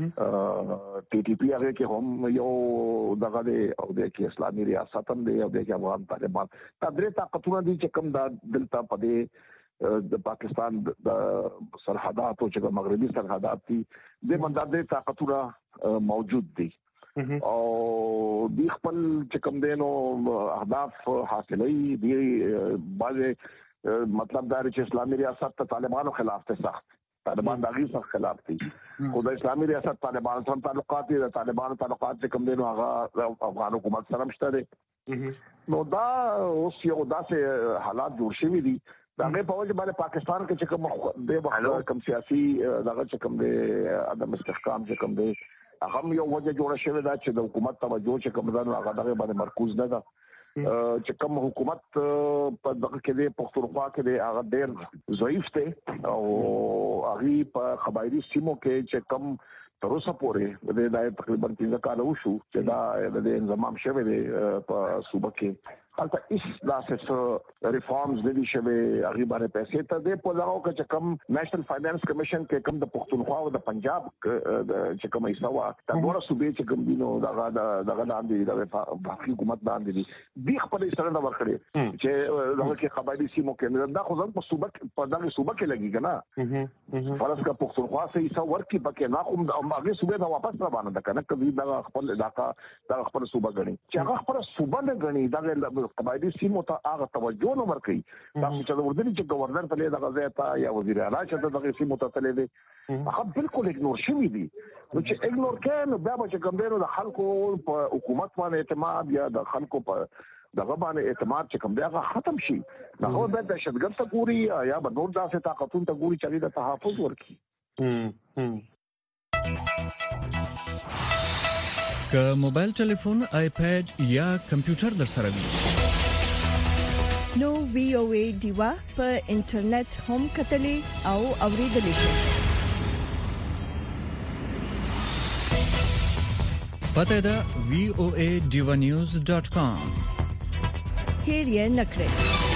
ټي ټي پی هغه کې هم یو دغه دی او د اسلامي ریاست هم دی او د افغان طالبان دا درې طاقتونه دي چې کوم دا دلته په دې د پاکستان د سرحدات او چې مغربي سرحدات دي د منځ طاقتونه موجود دي او د خپل چې کوم دینو اهداف حاصلې دي بعضه مطلب دا چې اسلامي ریاست ته طالبانو خلاف ته سخت طالبان دغه سره خلاف دي خو د اسلامي ریاست طالبان سره تعلقات دي د طالبانو تعلقات چې کوم دینو هغه افغان حکومت سره مشته دي نو دا اوس یو داسې حالات جوړ شوي دي دا په وجه باندې پاکستان کې چې کوم سیاسي دغه چې کوم دی عدم استحکام چې کوم دی هغه یو وجه جوړه شوې ده چې د حکومت توجه چې کوم ځای هغه دغه باندې مرکوز نه ده چې کوم حکومت په دغه کې د پښتونخوا کې د هغه ډېر ضعیف دی او هغه په قبایلی سیمو کې چې کوم تر اوسه پورې د تقریبا 3 کال وشو چې دا د انضمام شوه دی په صوبه کې حالته اس داسې ریفارمز د دې شوه هغه باندې پیسې ته د په لارو کې چې کوم نېشنل فاینانس کمیشن کې کوم د پښتونخوا او د پنجاب چې کوم ایسوا دا ډوره صوبې چې کوم دینو دغه لاندې د حکومت باندې دي خپل سره دا ورکړي چې دغه کې قبایلی سیمو کې دا خو ځل په صوبه په دغه صوبه کې لګي کنه فرض کا پښتونخوا سه ایسا ورکی پکې نه کوم هغه صوبې ته واپس را باندې کنه کبي دا خپل علاقہ دا خپل صوبه غني چې هغه خپل صوبه نه غني دا قبایلی سیمو ته هغه توجه نه ورکړي دا چې د وردی چې گورنر ته له دغه ځای ته یا وزیر اعلی چې دغه سیمو ته تللی دی هغه بالکل اګنور شوی دی نو چې اګنور کین بیا چې کوم دی نو د خلکو په حکومت باندې اعتماد یا د خلکو په دغه باندې اعتماد چې کوم دی هغه ختم شي هغه د دهشتګرد ته ګوري یا به نور داسې طاقتون ته ګوري چې د تحفظ ورکړي که موبایل ټلیفون آیپاد یا کمپیوټر در سره وي نو وی او ای دیوا په انټرنیټ هم کتلې او اوریدلې شي پته دا voadivanews.com هیر یې نکړئ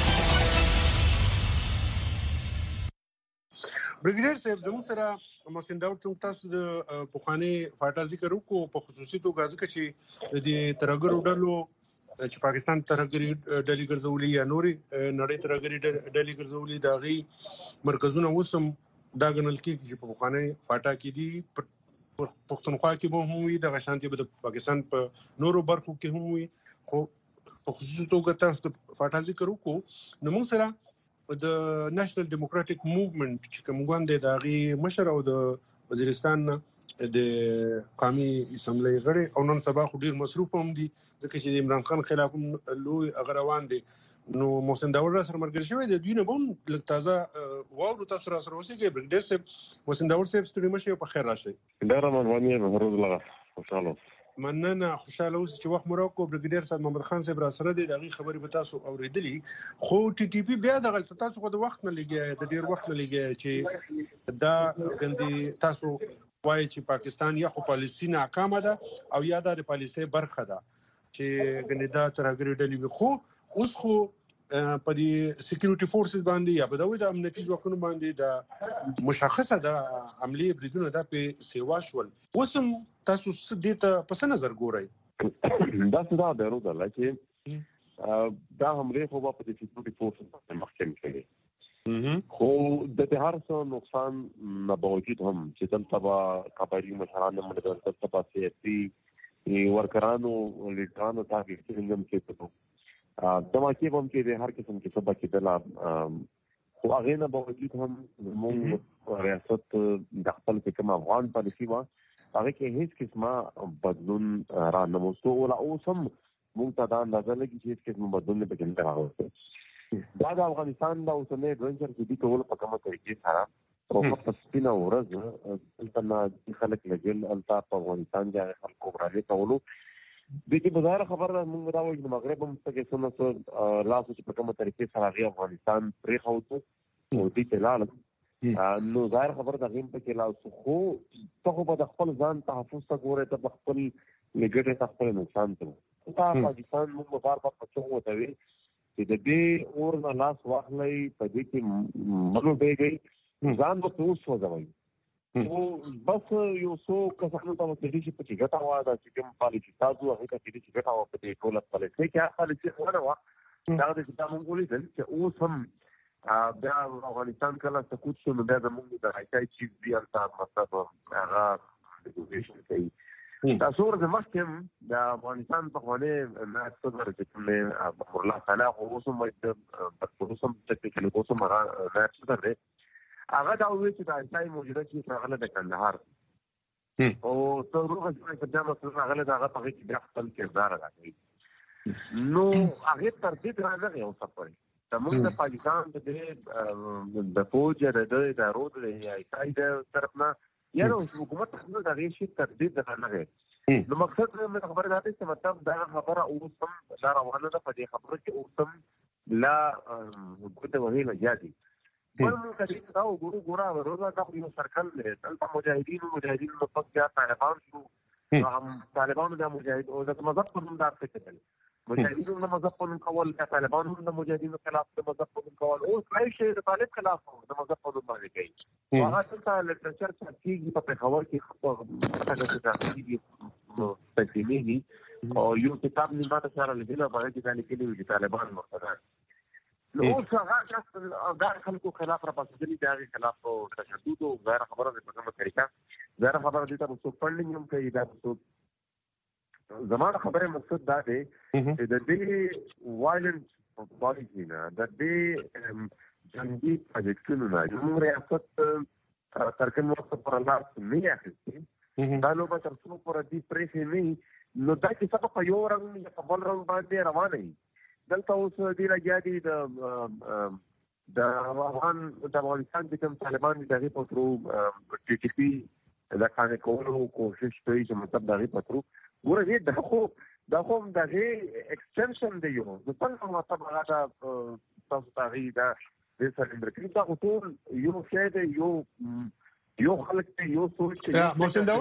برګیډر صاحب زموږ سره محسن داوود څنګه تاسو د پوخانی فاټا ذکر وکړو په خصوصي توګه ځکه چې د ترګرو ډلو چې پاکستان ترګری ډلې ګرځولې یا نوري نړۍ ترګری ډلې ګرځولې دا غي مرکزونه وسم دا غنل کې چې په پوخانی فاټا کې دي پښتونخوا کې به هم وي د غشانتي د پاکستان په نورو برخو کې هم وي خو په خصوصي توګه تاسو د فاټا ذکر وکړو نو موږ سره د نېشنل ډیموکراټک موومېنټ چې کوم غونډه د غي مشر او د وزیرستان د قومي اسمبلی غړي او نن سبا خو ډیر مصروف هم دي ځکه چې د عمران خان خلاف لوی اغروان دي نو محسن داوود سره مرګ شوی د دوی نه بون لږ تازه واو تاسو را سره اوسېږي برګډر صاحب محسن داوود صاحب ستړي مشه په خیر راشي ډیر مننه روز لغه خوشاله مننه خوشاله اوس چې وخت مراکو برګډر صاحب محمد خان صاحب را سره د دغه خبرې به تاسو اوریدلی خو ټي ټي پی بیا د غلط تاسو خو د وخت نه لګي د ډیر وخت نه لګي چې دا غندي تاسو وایي چې پاکستان یا خو پالیسي ناکامه ده او یا د پالیسي برخه ده چې غندا ترګری ډلې خو اوس خو په دې سکیورټي فورسز باندې یا په دوی د امنیتي ځواکونو باندې د مشخصه د عملی بریدونو د په سیوا شول وسم تاسو دې ته پس نظر ګورئ دا څه دا درو ده چې دا حمله خو په دې سکیورټي فورس محکم کړي خو د هر څه نقصان نه باوجود هم چې دلته با قبایلی مشران د دلته په سیاسي ورکرانو لیډرانو تاکي څنګه کې دما کې هم کې د هر قسم کې سبا کې دلا خو هغه نه باوجود هم موږ ریاست د خپل کوم افغان پالیسي وا هغه کې هیڅ قسمه بدلون را نه موسو ولا اوسم موږ ته دا اندازه لګي چې هیڅ قسمه بدلون نه پکې راغلی دا د افغانستان د اوسنۍ ایڈونچر کې د ټول په کومه طریقې سره او په سپینه ورځ دلته نه خلک لګل التا په افغانستان کې خلکو برالي کولو د دې بازار خبره موږ دا وایو مغرب هم څه کې څه لاسو چې په کومه طریقې سره هغه افغانستان پرې خوته او دې تلال نو ظاهر خبره د غیم په کې لاسو خو ته په خپل ځان تحفظ ته ګوره ته خپل لګټه ته خپل نقصان ته پاکستان موږ بار بار پچو وته وي چې د دې اور نه لاس واخلي په دې کې ملو دیږي ځان په اوس وځوي او بس یو څو کسانو ته د دې په چې ګټه واده چې کوم پالیسي تاسو هغه ته چې ګټه واده په ټول پالیسي کې پالیسي ونه وا دا د ستاسو مونږ چې اوس هم بیا افغانستان کله سقوط شو نو بیا زموږ د راځي چې بیا تاسو مطلب هغه نیګوشیشن کوي تاسو ورته مخکم د افغانستان په خونه نه څه چې کومه الله تعالی اوس هم د پروسم ټیکنیکل اوس هم راځي څه هغه دا وایي چې د انسای موجوده چې څنګه د کندهار او ته روغه چې په جامه سره هغه د هغه په کې بیا خپل کردار راغی نو هغه تر دې راځي او سفر ته موږ د پاکستان د فوج د رود د انسای د طرف نه یاره حکومت څنګه دا غي شي تر دې راغی نو مقصد مې خبره ده چې مطلب دا خبره اوس هم دا روانه ده په دې خبره کې اوس هم لا ګوته وهي لګیږي ول موږ چې دا وګورو روزه دا یو سرکل دی دلته مجاهدین په پکې طالبان شو هم طالبانو د مجاهد او د مذهب په نوم دا څه کېدل مجاهدینو د مذهب په نوم کول د طالبانو د مجاهدینو خلاف د مذهب په نوم کول او هیڅ شی د طالب خلاف د مذهب په نوم باندې کوي هغه څه لټرچر چې په پیښور کې هغه څه راځي نو تکلیفي او یو کتاب نیمه سره لیدل باندې چې لیکلي وي طالبان مقصد نو هغه د خلکو خلاف را پاسېدلي د هغې خلاف تشدد او غیر خبره د په کومه طریقه غیر خبره دي ته څوک فنډینګ هم کوي دا څوک زموږ خبره مقصد دا دی چې د دې وایلنس پالیسي نه د دې جنګي پروجیکټونو نه زموږ ریاست ترکن وخت پر الله نه اخیستي دا لوبه تر څو پر دې پریسې نه نو دا چې څه په یو رنګ یا په بل رنګ باندې روانه وي دلته اوس دی راځي د افغانستان د کوم طالبان د هغې په ترو ټي ټي پي د قانع کولو کوشش کوي چې مطلب د هغې په ترو ګوره دا خو د هغې ایکسټنشن دی یو د څنګه مطلب هغه تاسو ته هغې دا د سرندر کوي دا خو ټول یو شی دی یو خلک دی یو سوچ دی محسن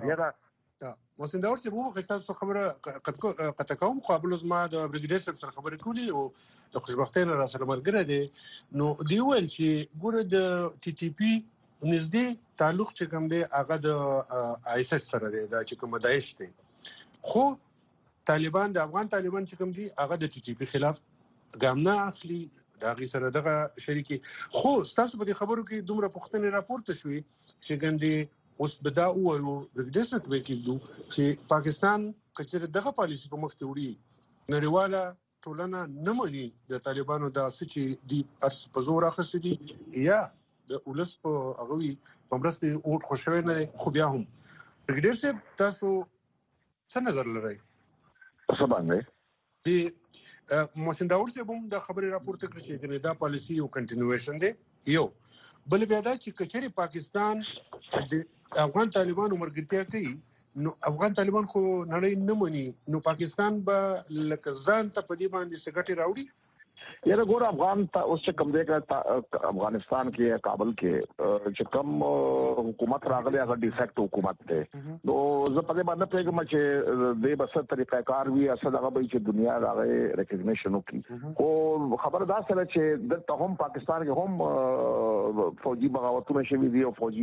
داور چې وو تاسو خبره قطع کوم قابل زما د بریګیډر سره خبرې کولی او د خوشبختۍ را سره ملګری دی نو دی ویل چې ګوره د ټي ټي پی نږدې تعلق چې کوم دی هغه د آی اس اس سره دی دا چې کوم داعش دی خو طالبان د افغان طالبان چې کوم دی هغه د ټي ټي پی خلاف ګام نه اخلي دا غي سره دغه شریکي خو تاسو په دې خبرو کې دومره پوښتنې راپورته شوې چې ګندې اوس بدا او بریګیډر سره وکیلو چې پاکستان کچره دغه پالیسي په مخ ته وړي نړیواله ټولنه نه مني د طالبانو د سچي دی په زور اخستې دي یا د ولس په هغه په مرسته او خوشوي نه خو بیا هم بریګیډر سره تاسو څه نظر لرئ څه باندې دی محسن داور صاحب هم د خبرې راپورته کړی چې دا پالیسي یو کنټینیویشن دی یو بل بیا دا چې کچري پاکستان د افغان طالبانو مرګتیا کوي نو افغان طالبان خو نړۍ نه مني نو پاکستان به لکه ځان ته په دې باندې سګټي راوړي یاره ګور افغان ته اوس کوم دی افغانستان کې کابل کې چې کوم حکومت راغلی هغه ډیفیکټ حکومت دی نو زه په دې باندې پیغام چې د بس طریقې کار وی اصل هغه به چې دنیا راغی ریکګنیشن وکړي او خبر دا سره چې د هم پاکستان کې هم فوجي بغاوتونه شوي دي او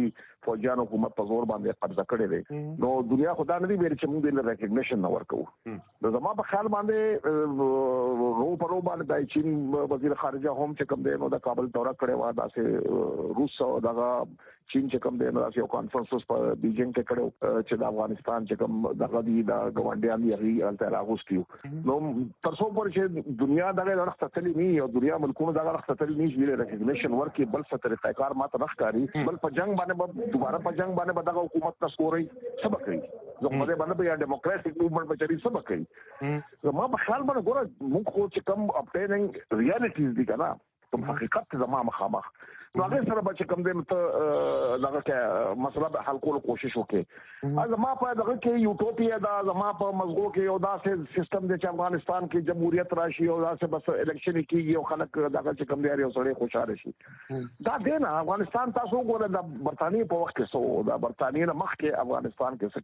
فوجانو حکومت په زور باندې قبضه کړی دی نو دنیا خدا نه دی ویل چې موږ د ریکګنیشن نه ورکو نو زما په خیال باندې رو پرو باندې د چین وزیر خارجه هم چې کوم دی نو د کابل دورہ کړی و داسې روس او دغه چین چې کوم دی نو داسې یو کانفرنس په بیجینګ کې کړو چې د افغانستان چې کوم دغه دی د ګوندیان یغي الته راغوستیو نو تر څو پر چې دنیا دغه وخت تللی نه او دنیا ملکونو دغه وخت تللی نه ویل ریکګنیشن ورکي بل څه طریقه کار ماته نخکاری بل په جنگ باندې دوباره په جنگ باندې دغه حکومت تاسوري سبق کوي زه په دې باندې یا ډیموکراټک موومېنټ بچري سبق کوي ما په خیال باندې ګوره موږ خو چې کوم اپټیننګ ریالټیز دي کنه کوم حقیقت زما مخامخ نو هغه سره به چې کوم دې ته دغه کې مسله حل کولو کوشش وکړي زما په دغه کې یوټوپیا دا زما په مزغو کې یو داسې سیستم دی چې افغانستان کې جمهوریت راشي او داسې بس الیکشن کېږي او خلک دغه چې کوم دی یو سړی خوشاله شي دا دی نه افغانستان تاسو ګوره د برتانیې په وخت کې سو د برتانیې نه مخکې افغانستان کې څه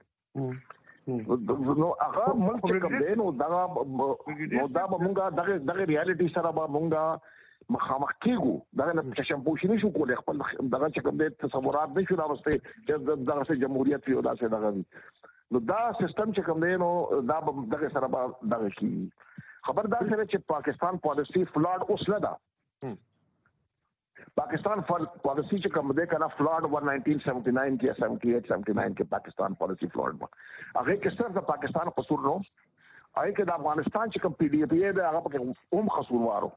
کېدل نو هغه ملک کوم دی نو دا به مونږه دغه ریالټي سره به مونږه مخامخ کېږو دغه نه شمپوشي نشو کولای خپل دغه چې کوم د تصورات نشو راوستي چې دغه جمهوریت یو داسې دغه نو دا سیستم چې کوم دی نو دا دغه سره به دغه کی خبردار سره چې پاکستان پالیسی فلاډ اوس نه ده پاکستان پالیسی چې کوم دی کنه فلاډ 1979 کې 78 79 کې پاکستان پالیسی فلاډ هغه کې صرف د پاکستان قصور نو هغه کې د افغانستان چې کوم پی ډی پی د هغه په هم قصوروارو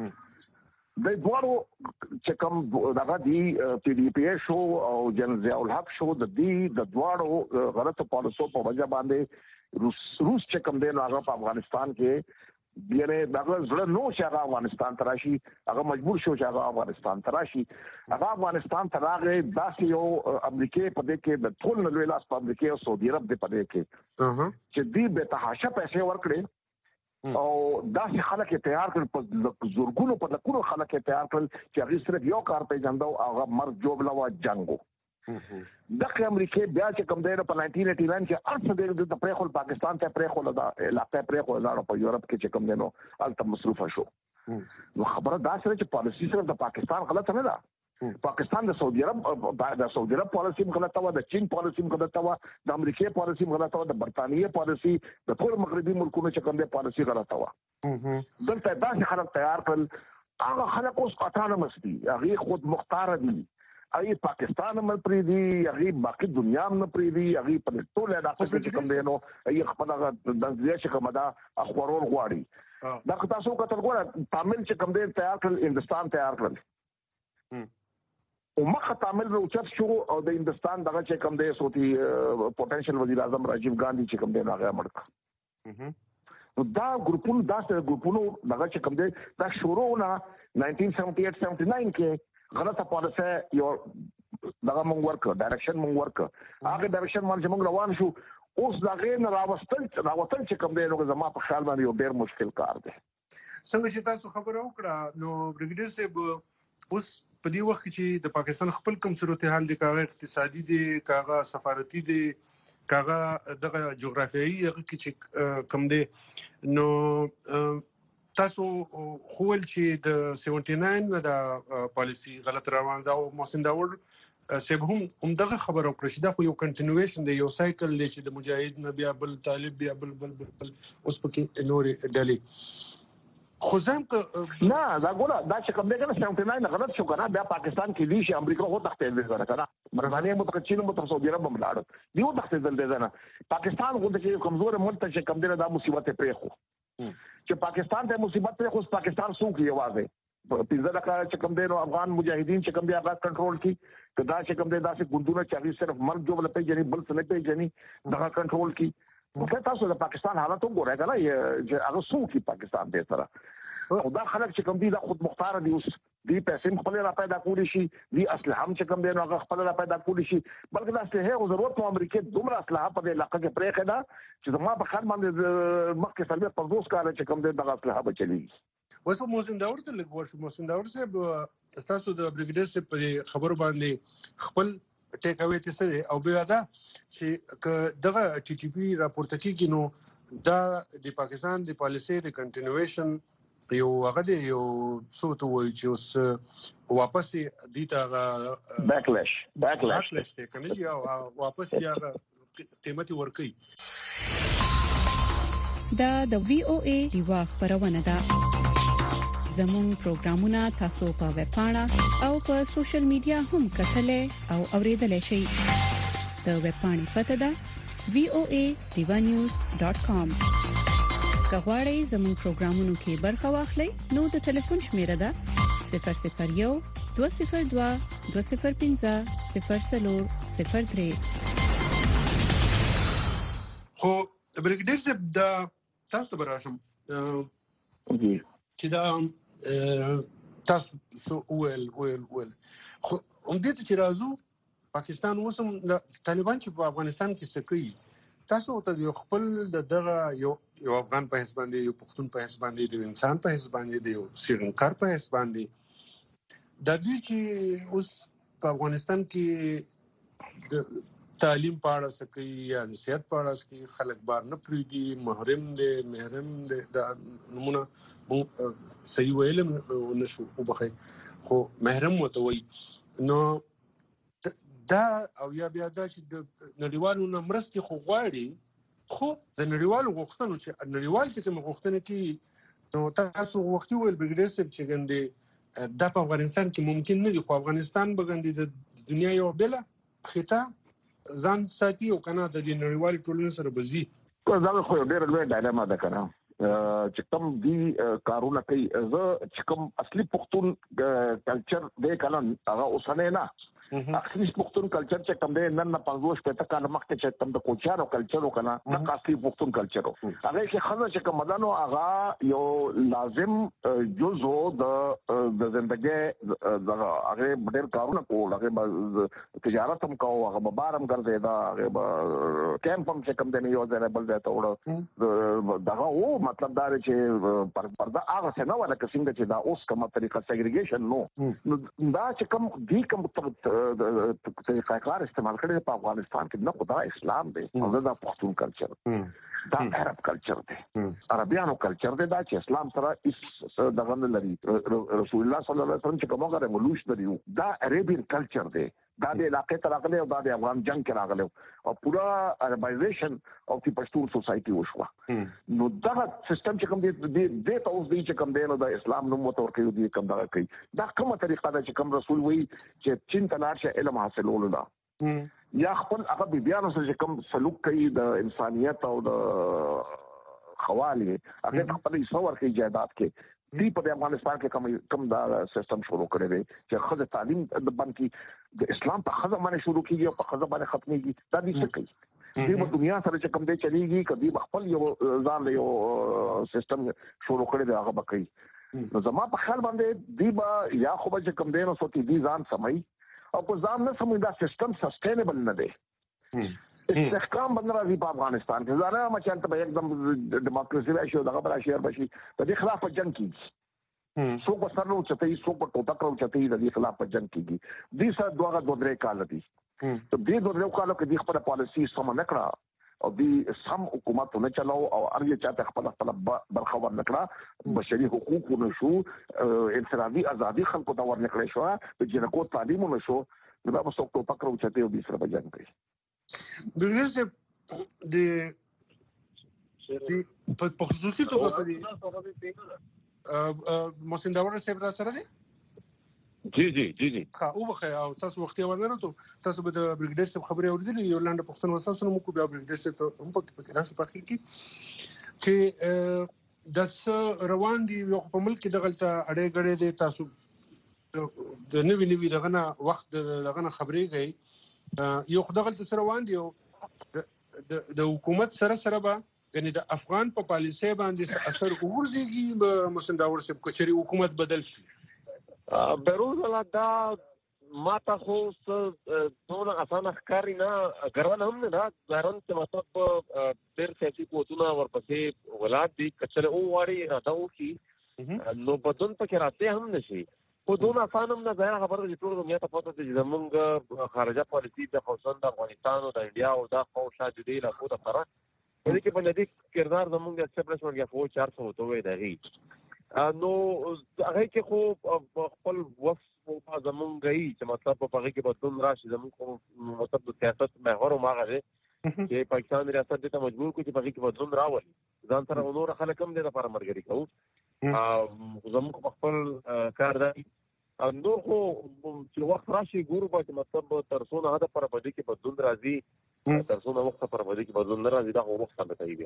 د دوارو چې کوم دغه دی پی ډی پی شو او جنرال ضیاء الحق شو د دې د دوارو غلط پالیسو په وجه باندې روس چې کوم دی هغه په افغانستان کې بیره دغه زړه نو چې هغه افغانستان تراشي هغه مجبور شو چې هغه افغانستان تراشي هغه افغانستان تراغه داسې یو امریکای په دې کې د ټول نړۍ لاس په امریکای او سعودي عرب په دې کې چې دې به تحاشا پیسې ورکړي او داسې خلک تیار کړل په زورګونو په لکونو خلک تیار کړل چې هغه صرف یو کار پیژندو هغه مرګ جوړ وا جنگو دغه امریکای بیا چې کوم دی په 1989 کې ارڅ د پرېخول پاکستان ته پرېخول دا علاقې پرېخول دا په یورپ کې چې کوم دی نو الته مصروف شو نو خبره دا سره چې پالیسی صرف د پاکستان غلط نه ده پاکستان د سعودي عرب پالیسی غلطه و د چین پالیسی غلطه و د امریکای پالیسی غلطه و د برتانیې پالیسی د ټول مغربي ملکونو چې کوم دی پالیسی غلطه و دلته داسې خلک تیار کړل هغه خلک اوس اټانومس دي هغه خود مختار دي هغه پاکستان هم پری دي هغه باقي دنیا هم پری دي هغه په ټول علاقه کې چې کوم دی نو هغه خپل د ځای چې کوم دا اخبارون غواړي دا تاسو کتل ګوره تامل چې کوم دی تیار کړل هندستان تیار کړل او مخه تعامل نو چت شو او د هندستان دغه چې کوم دی سوتي پوتنشل وزیر اعظم راجیو ګاندھی چې کوم دی هغه مړک نو دا ګروپونو دغه چې کوم دی دا شروعونه 1978 79 کې غلطه پالیسي یو دغه مونږ ورک ډایرکشن مونږ ورک هغه ډایرکشن باندې مونږ روان شو اوس دا غیر راوستل چې کوم دی نو زما په خیال باندې یو ډیر مشکل کار دی څنګه چې تاسو خبره وکړه نو بریګیډیر صاحب اوس په دې وخت کې د پاکستان خپل کوم صورتحال دی کاغه اقتصادي دی کاغه سفارتي دی کاغه دغه جغرافیایي هغه کې چې کم دی نو تاسو خول چې د 79 د پالیسی غلط روان دا او محسن داور سبب هم دغه خبره وکړه چې دا خو یو کنټینیویشن دی یو سایکل دی چې د مجاهد نه بیا بل طالب بیا بل اوس پکې نورې ډلې خو ځم نه دا ګوره دا چې کوم دی کنه 79 غلط شو کنه بیا پاکستان کې دی چې امریکا هو تختې دې کنه برتانیې متقچین متسعودي عرب بملاړ دیو تختې دل دې نه پاکستان غو د کمزور ملک چې کوم دی دا مصیبت پرې خو چې پاکستان ته مصیبت پرې خو پاکستان سو کې یوازې پنځه لکه چې کوم دی نو افغان مجاهدین چې کوم دی هغه کنټرول کی کدا چې کوم دی داسې ګوندونه چې صرف مرګ جو بل پیژني بل څه نه پیژني دا کنټرول کی نو تاسو د پاکستان حالت وګورئ کنه چې هغه سو کی پاکستان دې سره او دا خلک چې کوم دي دا خود مختار دي اوس دی پیسې خپل را پیدا کولی شي دی اسلحه هم چې کوم دی نو هغه خپل را پیدا کولی شي بلکې دا اسلحه او ضرورت په امریکا دومره اسلحه په علاقه کې پرې خدا چې زما په خاطر باندې مخکې سلبي په دوس کار چې کوم دی دا اسلحه بچلی وسو محسن داور ته لګور شو محسن داور صاحب تاسو د بریګیډیر صاحب په خبرو باندې خپل ټیک اوې تاسو او بیا دا چې دغه ټي ټي پی راپورته کیږي نو دا د پاکستان د پالیسي د کنټینیویشن یو هغه دی یو څه ته وایي چې اوس واپس دي تا بیکلیش ته کنه یا واپس بیا قیمتي ورکي. دا د وی او ای دیوا خبرونه ده. زموږ پروګرامونه تاسو په ویب پاڼه او په سوشل میډیا هم کتلې او اوریدلای شئ. د ویب پاڼې پته ده voanews.com. کغواړئ زموږ پروګرامونو کې برخه واخلئ نو د ټلیفون شمیره ده 001 202 205 0003. خو بریګیډیر صاحب دا تاسو به راشم چې دا تاسو ویل خو دې چې راځو پاکستان اوسم د طالبان چې په افغانستان کې سکی تاسو ته خپل دغه یو افغان په حساب باندې یو پښتون په حساب باندې یو انسان په حساب باندې یو سیرنکار په حساب باندې د دې چې اوس په افغانستان کې د تعلیم په اړه سکی یا نصیحت په اړه سکی خلک بار نه پریدي محرم دي دا نمونه صحیح ویل نشو وبخي خو محرم وتوي نو دا او یا بیا دا چې د نړیوالو نمرستي خو غواړي خو د نړیوالو غوښتنو چې نړیوال کې کوم غوښتنه کوي نو تاسو وختي ویل بګریسب چې ګندې د افغانستان کې ممکن نه دی خو افغانستان بګندې د دنیا یو بل خطه ځان ساتي او کنه د نړیوال ټولنې سره بزي دا خو ډېر لوی ډایلما ده کنه چې کوم دی کارونه کوي زه چې کوم اصلي پښتون کلچر دې کلن هغه اوسنه نه اصلي پښتون کلچر چې کوم دی نن 50 پته کال مخکې چې کوم د کوچانو کلچر وکنه د اصلي پښتون کلچر هغه کې خزه چې کوم مدانو هغه یو لازم جزء د ژوندۍ د هغه ډېر کارونه کول هغه تجارت هم کوو هغه بارم ګرځي دا هغه کیمپ هم چې کوم دی یو ځای بل ځای ته وړو دغه او مطلب دا چې پردا هغه څنګه ولا څنګه چې دا اوس کومه طریقه سیګریګیشن نو دا چې کوم دی کوم طریقه کار استعمال کړي په افغانستان کې نه خدا اسلام دی او دا پښتون کلچر دا عرب کلچر دی عربیانو کلچر دی دا چې اسلام سره دغه لري رسول الله صلی الله علیه وسلم چې کومه ریولوشن دی دا عربین کلچر دی دا د علاقې تر راغلی او دا د افغان جنگ کې راغلی او پورا عربایزیشن او د پښتون سوسایټي وشوه نو دا سیستم چې کوم دی د تاسو دی چې کوم دی نو د اسلام نوم وته ورکوي دی کوم دا کوي دا کومه طریقه ده چې کوم رسول وی چې چین تلار شه علم حاصلولو دا یا خپل هغه بیان سره چې کوم سلوک کوي د انسانيت او د خواله هغه خپل څور کې جائیداد کې دی په افغانستان کې کم دا سیستم شروع کړی دی چې خزه تعلیم د باندې د اسلام په خزه باندې شروع کیږي او په خزه باندې ختميږي دا دي څه کوي د دنیا سره چې کم دی چلیږي کدی خپل یو ځان یو سیستم شروع کړی دی هغه بکې نو زما په خیال باندې دی با یا خو به کم دی نو سوتي دي ځان سمای او په ځان نه سمای دا سیستم سستینبل نه دی استحکام باندې راځي په افغانستان کې ځانه مچان ته एकदम ډیموکراسي راشي او دغه بل شهر بشي په دې خلاف جنگ کیږي څوک سره چتای څوک په ټوټه کړو چتای د دې خلاف جنگ کیږي دې سره دوه درې کال دي ته دې دوه کالو کې د خپل پالیسي سم نه کړه او دې سم حکومت نه چلاو او ارګه چاته خپل برخه ورنکړه بشري حقوق نشو انفرادي ازادي خلکو دا ورنکړې شو د جنکو تعلیم نشو دا به څوک ټوټه کړو چتای او دې سره جنگ کوي بګریسه د په خصوصي توګه په دې موسنداور صاحب را سره دي جی ها او بخیر او تاسو وخت یې ورنره تاسو به د بریګیډیر صاحب خبرې اوریدلې یو لاندې پښتون وساسو نو کو بیا بریګیډیر صاحب هم په راشي په اخر کې چې د روان دي یو په ملک کې دغلته اړې غړې دي تاسو د نوی دغه وخت دغه خبرې غي یو خدغل سره روان دي د حکومت سره به یعنی د افغان په پالیسي باندې اثر وګرځيږي مسنداور صاحب کچري حکومت بدل شي بیروز الله دا ماته خو ټول اسانه ښکاری نه ګران هم نه ځارن چې مطلب ډېر سیاسي قوتونه ورپسې ولادت دي کچره او واړي راځو کی نو بدون پکې راته هم نشي په دوه افغانم نه ځای خبره چې ټول دنیا ته پته دي زمونږ خارجه پالیسي د خوشن د افغانستان او د انډیا او د خوشا جدي لا کو د فرق دې کې باندې کردار زمونږ اکسپریس ورګه فو 400 تو وې دی نو هغه کې خو خپل وصف زمونږ چې مطلب په هغه کې بدلون راشي زمونږ مطلب د سیاست محور ماغه دی چې پاکستان ریاست ته مجبور کو چې په هغه کې بدلون راولي ځان سره نور خلک هم دې لپاره مرګري کوو زمونږ خپل کار دی نو خو چې وخت راشي ګورو به مطلب ترڅو نه دا پر باندې کې بدلون راځي ترڅو نه وخت پر باندې کې بدلون راځي دا هو وخت ثابت دی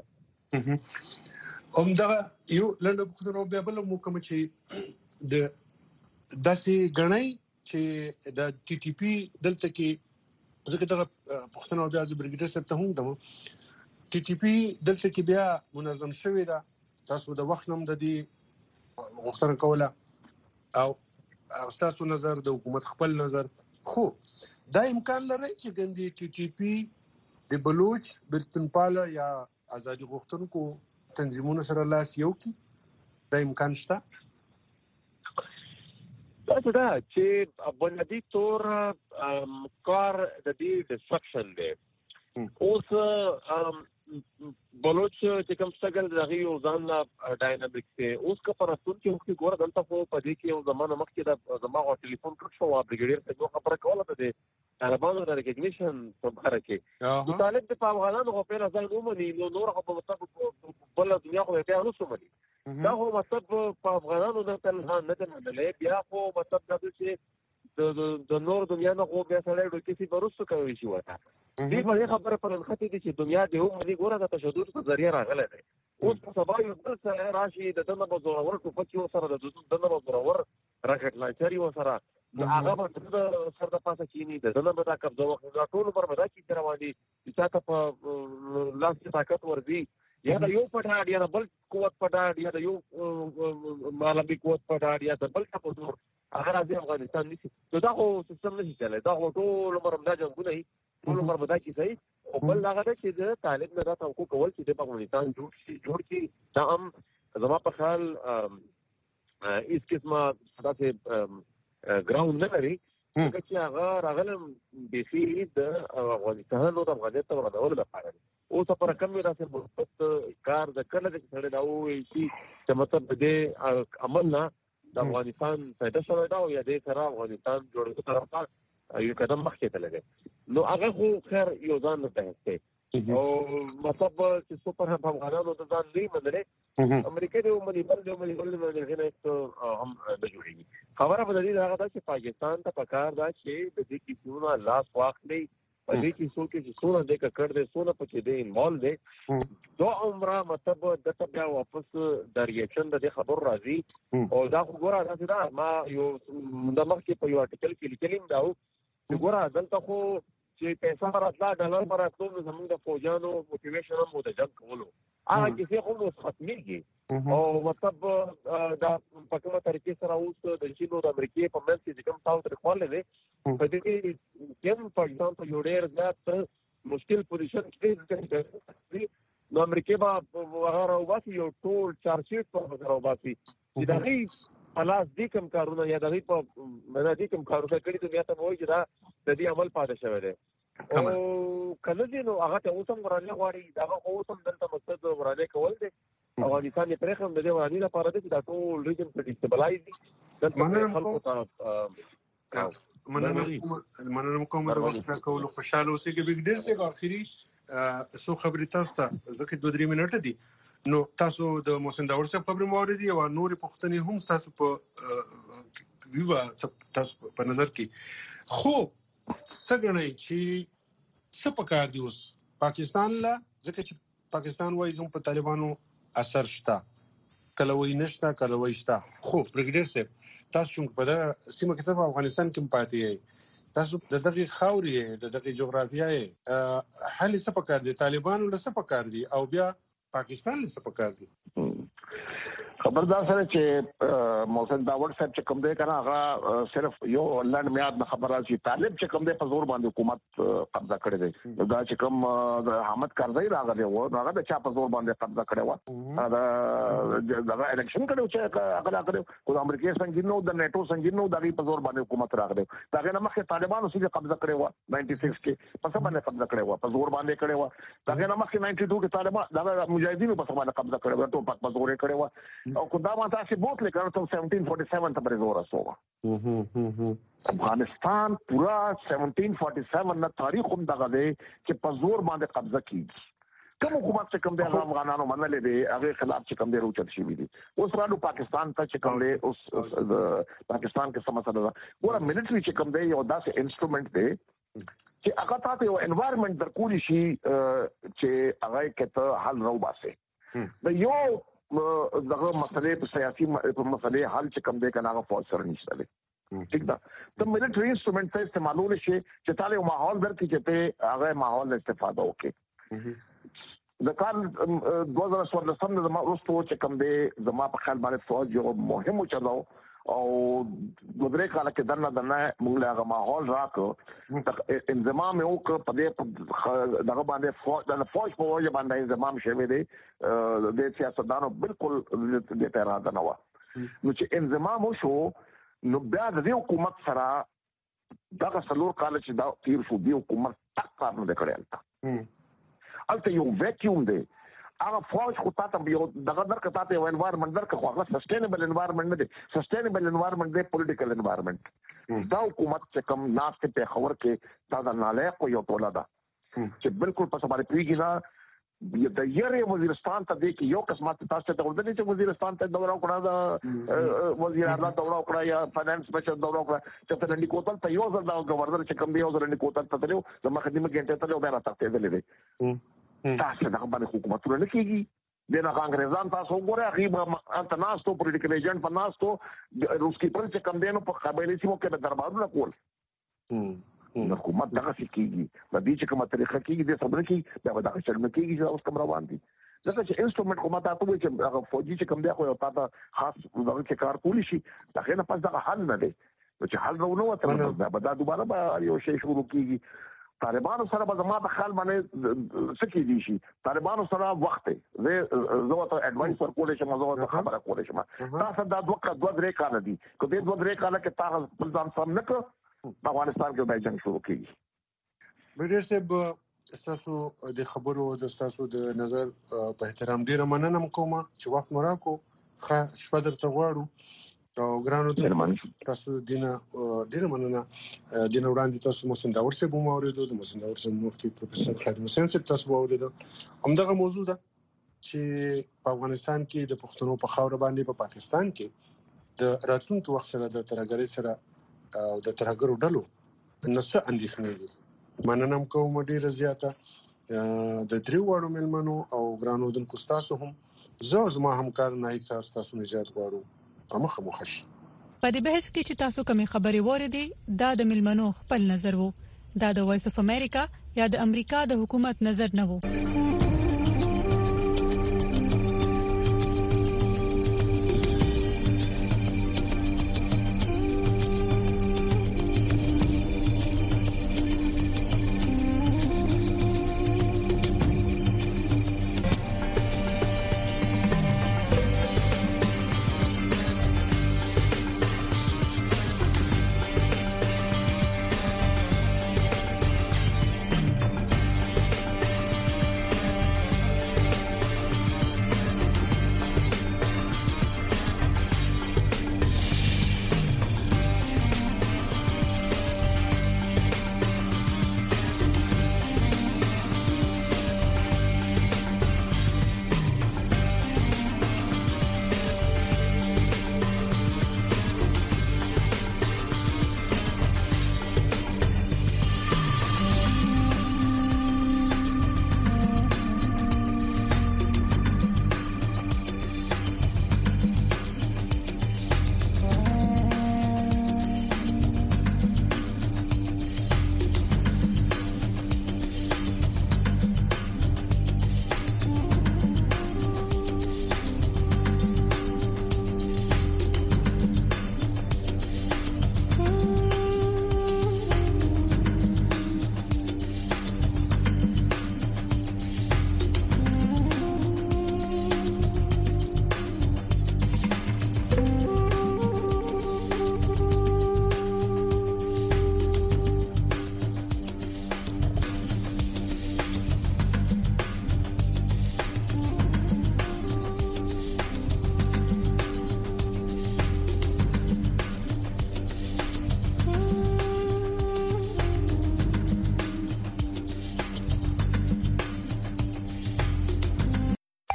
دا یو لنډ بخښنه بیا بل مو کوم چې د داسې غنۍ چې د ټي ټي پی دلته کې ځکه دا پښتنو بیا د برګیډر سره ته هم دمو ټي ټي پی دلته کې بیا منظم شوی دا تاسو د وخت نوم د دې غوښتنه کوله او تاسو نظر د حکومت خپل نظر خو دا امکان لري چې ګندې ټي ټي پی د بلوچ بلتنپاله یا ازادي غوښتونکو تنظیمونو سره لاس یو کی دا امکان شته دا چې بنیادی طور کار د دې ډسټرکشن دی اوس بلوچ چې کوم څنګه دغه یو ځان ډاینامیک دی اوس که پراتون کې وخت ګوره دلته په دې کې یو زمانه مخکې د زماغه ټلیفون کړ شو برګیډیر ته یو خبره کوله د طالبانو د ریکګنیشن په اړه کې د طالب د افغانانو په پیل ځای ومني نو نور خو په مطلب بل دنیا خو بیا نو سمدي دا هو مطلب په افغانانو د تل نه نه بیا خو مطلب دا چې د نور دنیا نه خو بیا سره د کیسې پروستو کوي شي وته دې په خبره پر انخته دي چې دنیا د هم دې ګوره د تشدد په ذریعہ راغله ده اوس په سبا یو بل سره راشي د دنه بزرور په پکې سره د دنه بزرور راکټ لانچري و سره هغه په سر د پاسه کینی د دنه په دا قبضه وخت ټول پر مدا کې روان دي چې تاسو په لاس طاقت ور دي یا د یو پټاډ یا د بل قوت پټاډ یا د یو مالبي قوت پټاډ یا د بل په دور هغه راځي افغانستان نشي نو دا خو سیستم نشي چلای دا ټول مرمدا جنگونه هي ټول مرمدا کې ځای او بل هغه چې د طالب نه راته کو کول چې د افغانستان جوړ شي دا هم زما په خیال هیڅ قسمه ستاسو ګراوند نه لري چې هغه راغلم بيسي د افغانستان او د افغانستان ورانول لپاره او څه پر کم راځي مثبت کار د کله د سره دا وایي چې مطلب دې عمل نه د افغانستان پیدا شوی دا او یا دې سره افغانستان جوړېدو طرفه یو قدم مخکې تللی نو هغه خو خیر یو ځان نه ده او مطلب چې څو پر افغانانو د ځان نه منلې امریکا د عمرې بل د عمرې بل نه هم د جوړېږي خبره په دې راغله چې پاکستان ته پکار دا چې د دې کیسونو لاس واخلي په دې کیسو کې چې څونه د کړ دې څونه پکې دې انوالو دي دو عمره مطلب د تبع واپس د ریاکشن د خبر راځي او دا ګوره دا ما یو د مخکې په یو آرټیکل کې لیکلم دا چې ګوره دلته خو چې پیسې راتلا ډالر راتلو زموږ د فوجانو موټیویشن هم د جنگ کولو هغه کیسې خو ختمېږي او مطلب دا په کومه طریقې سره اوس د چین او د امریکای په منځ کې کوم تاو تر خپل دی په دې کې کوم په ځان ته جوړیر ځات مشکل پوزیشن کې نو امریکای به هغه راوباسي یو ټول چارجشیټ په راوباسي چې دا هی پلاس دې کوم کارونه یا د هی په مده دې کوم کارونه کړی ته بیا ته وایي چې دا د دې عمل پاتې شوی دی او کله دې نو هغه ته اوسم ورانه غواړي دا اوسم دلته مقصد ورانه کول دي افغانستان یې پرې هم د دې ورانه لپاره دي دا ټول ریجن په ډیسټابلایز دي دلته خلکو ته مننه کوم د وخت کولو خوشاله اوسې کې بګډر سه اخري سو خبرې تاسو ته ځکه 2-3 منټه دي نو تاسو د محسن داور صاحب خبرې موریدي او نور پښتني هم تاسو په ویوا تاسو په نظر کې خو څنګه چې سپکا دیوس پاکستان لا ځکه چې پاکستان وایي زموږ په طالبانو اثر شته کله وایي نشته کله وایي شته خو برګډر صاحب تاسو څنګه په سیمه کې په افغانستان کې پاتې یې تاسو د دغه خاورې د دغه جغرافیای حل سپکا دي طالبانو له سپکا دي او بیا پاکستان له سپکا دي خبردار سره چې محسن داور صاحب چې کوم دی کنه هغه صرف یو لند میاد نه خبره چې طالب چې کوم دی په زور باندې حکومت قبضه کړی دی دا چې کوم حامد کرزی راغلی و هغه د چا په زور باندې قبضه کړی و دا الیکشن کړو چې هغه کړو خو د امریکای څنګه د نیټو څنګه د په زور باندې حکومت راغلی دا غنه مخکې طالبانو سره قبضه کړی و 96 کې په څه باندې قبضه کړی و په زور باندې کړی و دا غنه مخکې 92 کې طالبان دا مجاهدینو په څه باندې قبضه کړی و ټول په زور کړی و او خدا ما تاسو بوتل کړو ته 1747 ته پرې زور اسوه افغانستان پورا 1747 نه تاریخ هم دغه دی چې په زور باندې قبضه کیږي کوم حکومت چې کوم دی افغانانو منلې دی هغه خلاف چې کوم دی روچت شي وي اوس رالو پاکستان ته چې کوم دی اوس پاکستان کې سم مسله ده ګوره ملټري چې کوم دی یو داسې انسټرومنت دی چې هغه ته یو انوایرنمنت درکول شي چې هغه کته حل راو باسي د یو دغه مسلې په سیاسي مسلې حل چې کوم دی کنه هغه فوج سره نشته دی ٹھیک ده د ملټري انسټرومنت ته استعمالول شي چې تعالی ماحول درکې چې ته هغه ماحول استفاده وکړي د کال 2014 د ماروستو چې کوم دی زما په خیال باندې فوج یو مهم چلاو او د درې کال کې دنه موږ له هغه ماحول راکو انضمام یو په دې دغه باندې فوج په وجه باندې انضمام شوی دی د سیاستدانو بالکل د اراده نه و نو چې انضمام وشو نو بیا د حکومت سره دغه څلور کال چې دا تیر شو دی حکومت کار نه کړی البته یو ویکیوم دی هغه فوج خو تاسو یو دغه درکته ته انوایرنمنت درکه خو هغه سستینبل انوایرنمنت نه دی سستینبل انوایرنمنت دی پولیټیکل انوایرنمنت دا حکومت چې کوم ناس ته خبر کې دا نالایق یو ټوله ده چې بالکل په سبا پیږي نه د یری وزیرستان ته دی کې یو قسمت تاسو ته ورته چې وزیرستان ته دورا وکړه دا وزیر اعلی دورا وکړه یا فاینانس مشر دورا وکړه چې ته نن کوتل ته یو ځل دا گورنر چې کوم دی یو ځل نن کوتل ته تلو زما خدمت ګنټه ته یو بیان تاسو ته دی تاسو دا باندې حکومتونه نه کیږي د نه انګريزان تاسو وګورئ غیب انتناستو پولیټیکل ایجنټ پناستو روسي پر چې کم دینو په قبایلی سیمو کې دربارونه کول حکومت دغه کیږي د دې چې کومه طریقه کیږي د صبر کې دا دغه شرم کیږي چې اوس کوم روان دي ځکه چې انسټرومنت کومه تاسو وایي چې هغه فوجي چې کوم دی خو یو تاسو خاص دغه کې کار کولی شي دا نه پس دغه حل نه دی چې حل نو وته دا دوباره به یو شی شروع کیږي طالبانو سره به زما په خیال باندې سکی دي شي طالبانو سره وخت زه ته اډوایس ورکول شم زه ته خبره کول شم تاسو دا دوه درې کال دي کو دې دوه درې کال کې تاسو خپل ځان سم نه کړ په افغانستان کې د جنگ شروع کیږي بډیر صاحب تاسو د خبرو د تاسو د نظر په احترام ډیر مننه کوم چې وخت مو راکو ښه شپه درته غواړو او ګرانو تاسو دینه ډیر مننه دینه وړاندې تاسو مسنداور صاحب مو اوریدو د مسنداور صاحب مفتي پروفیسور خادم حسین صاحب تاسو اوریدو همدغه موضوع ده چې په افغانستان کې د پښتنو په خاور باندې په پاکستان کې د راتلونکو وخت سره د ترګری سره او د ترګرو ډلو نسه اندېښنې دي مننه کوم ډیر زیاته د دریو وړو ملمنو او ګرانو دن کو تاسو هم زما همکار نه تاسو نجات غواړو امخه مخشي په دې بحث کې چې تاسو کومې خبرې وریدي دا د ملمنو خپل نظر وو دا د وایس اف امریکا یا د امریکا د حکومت نظر نه وو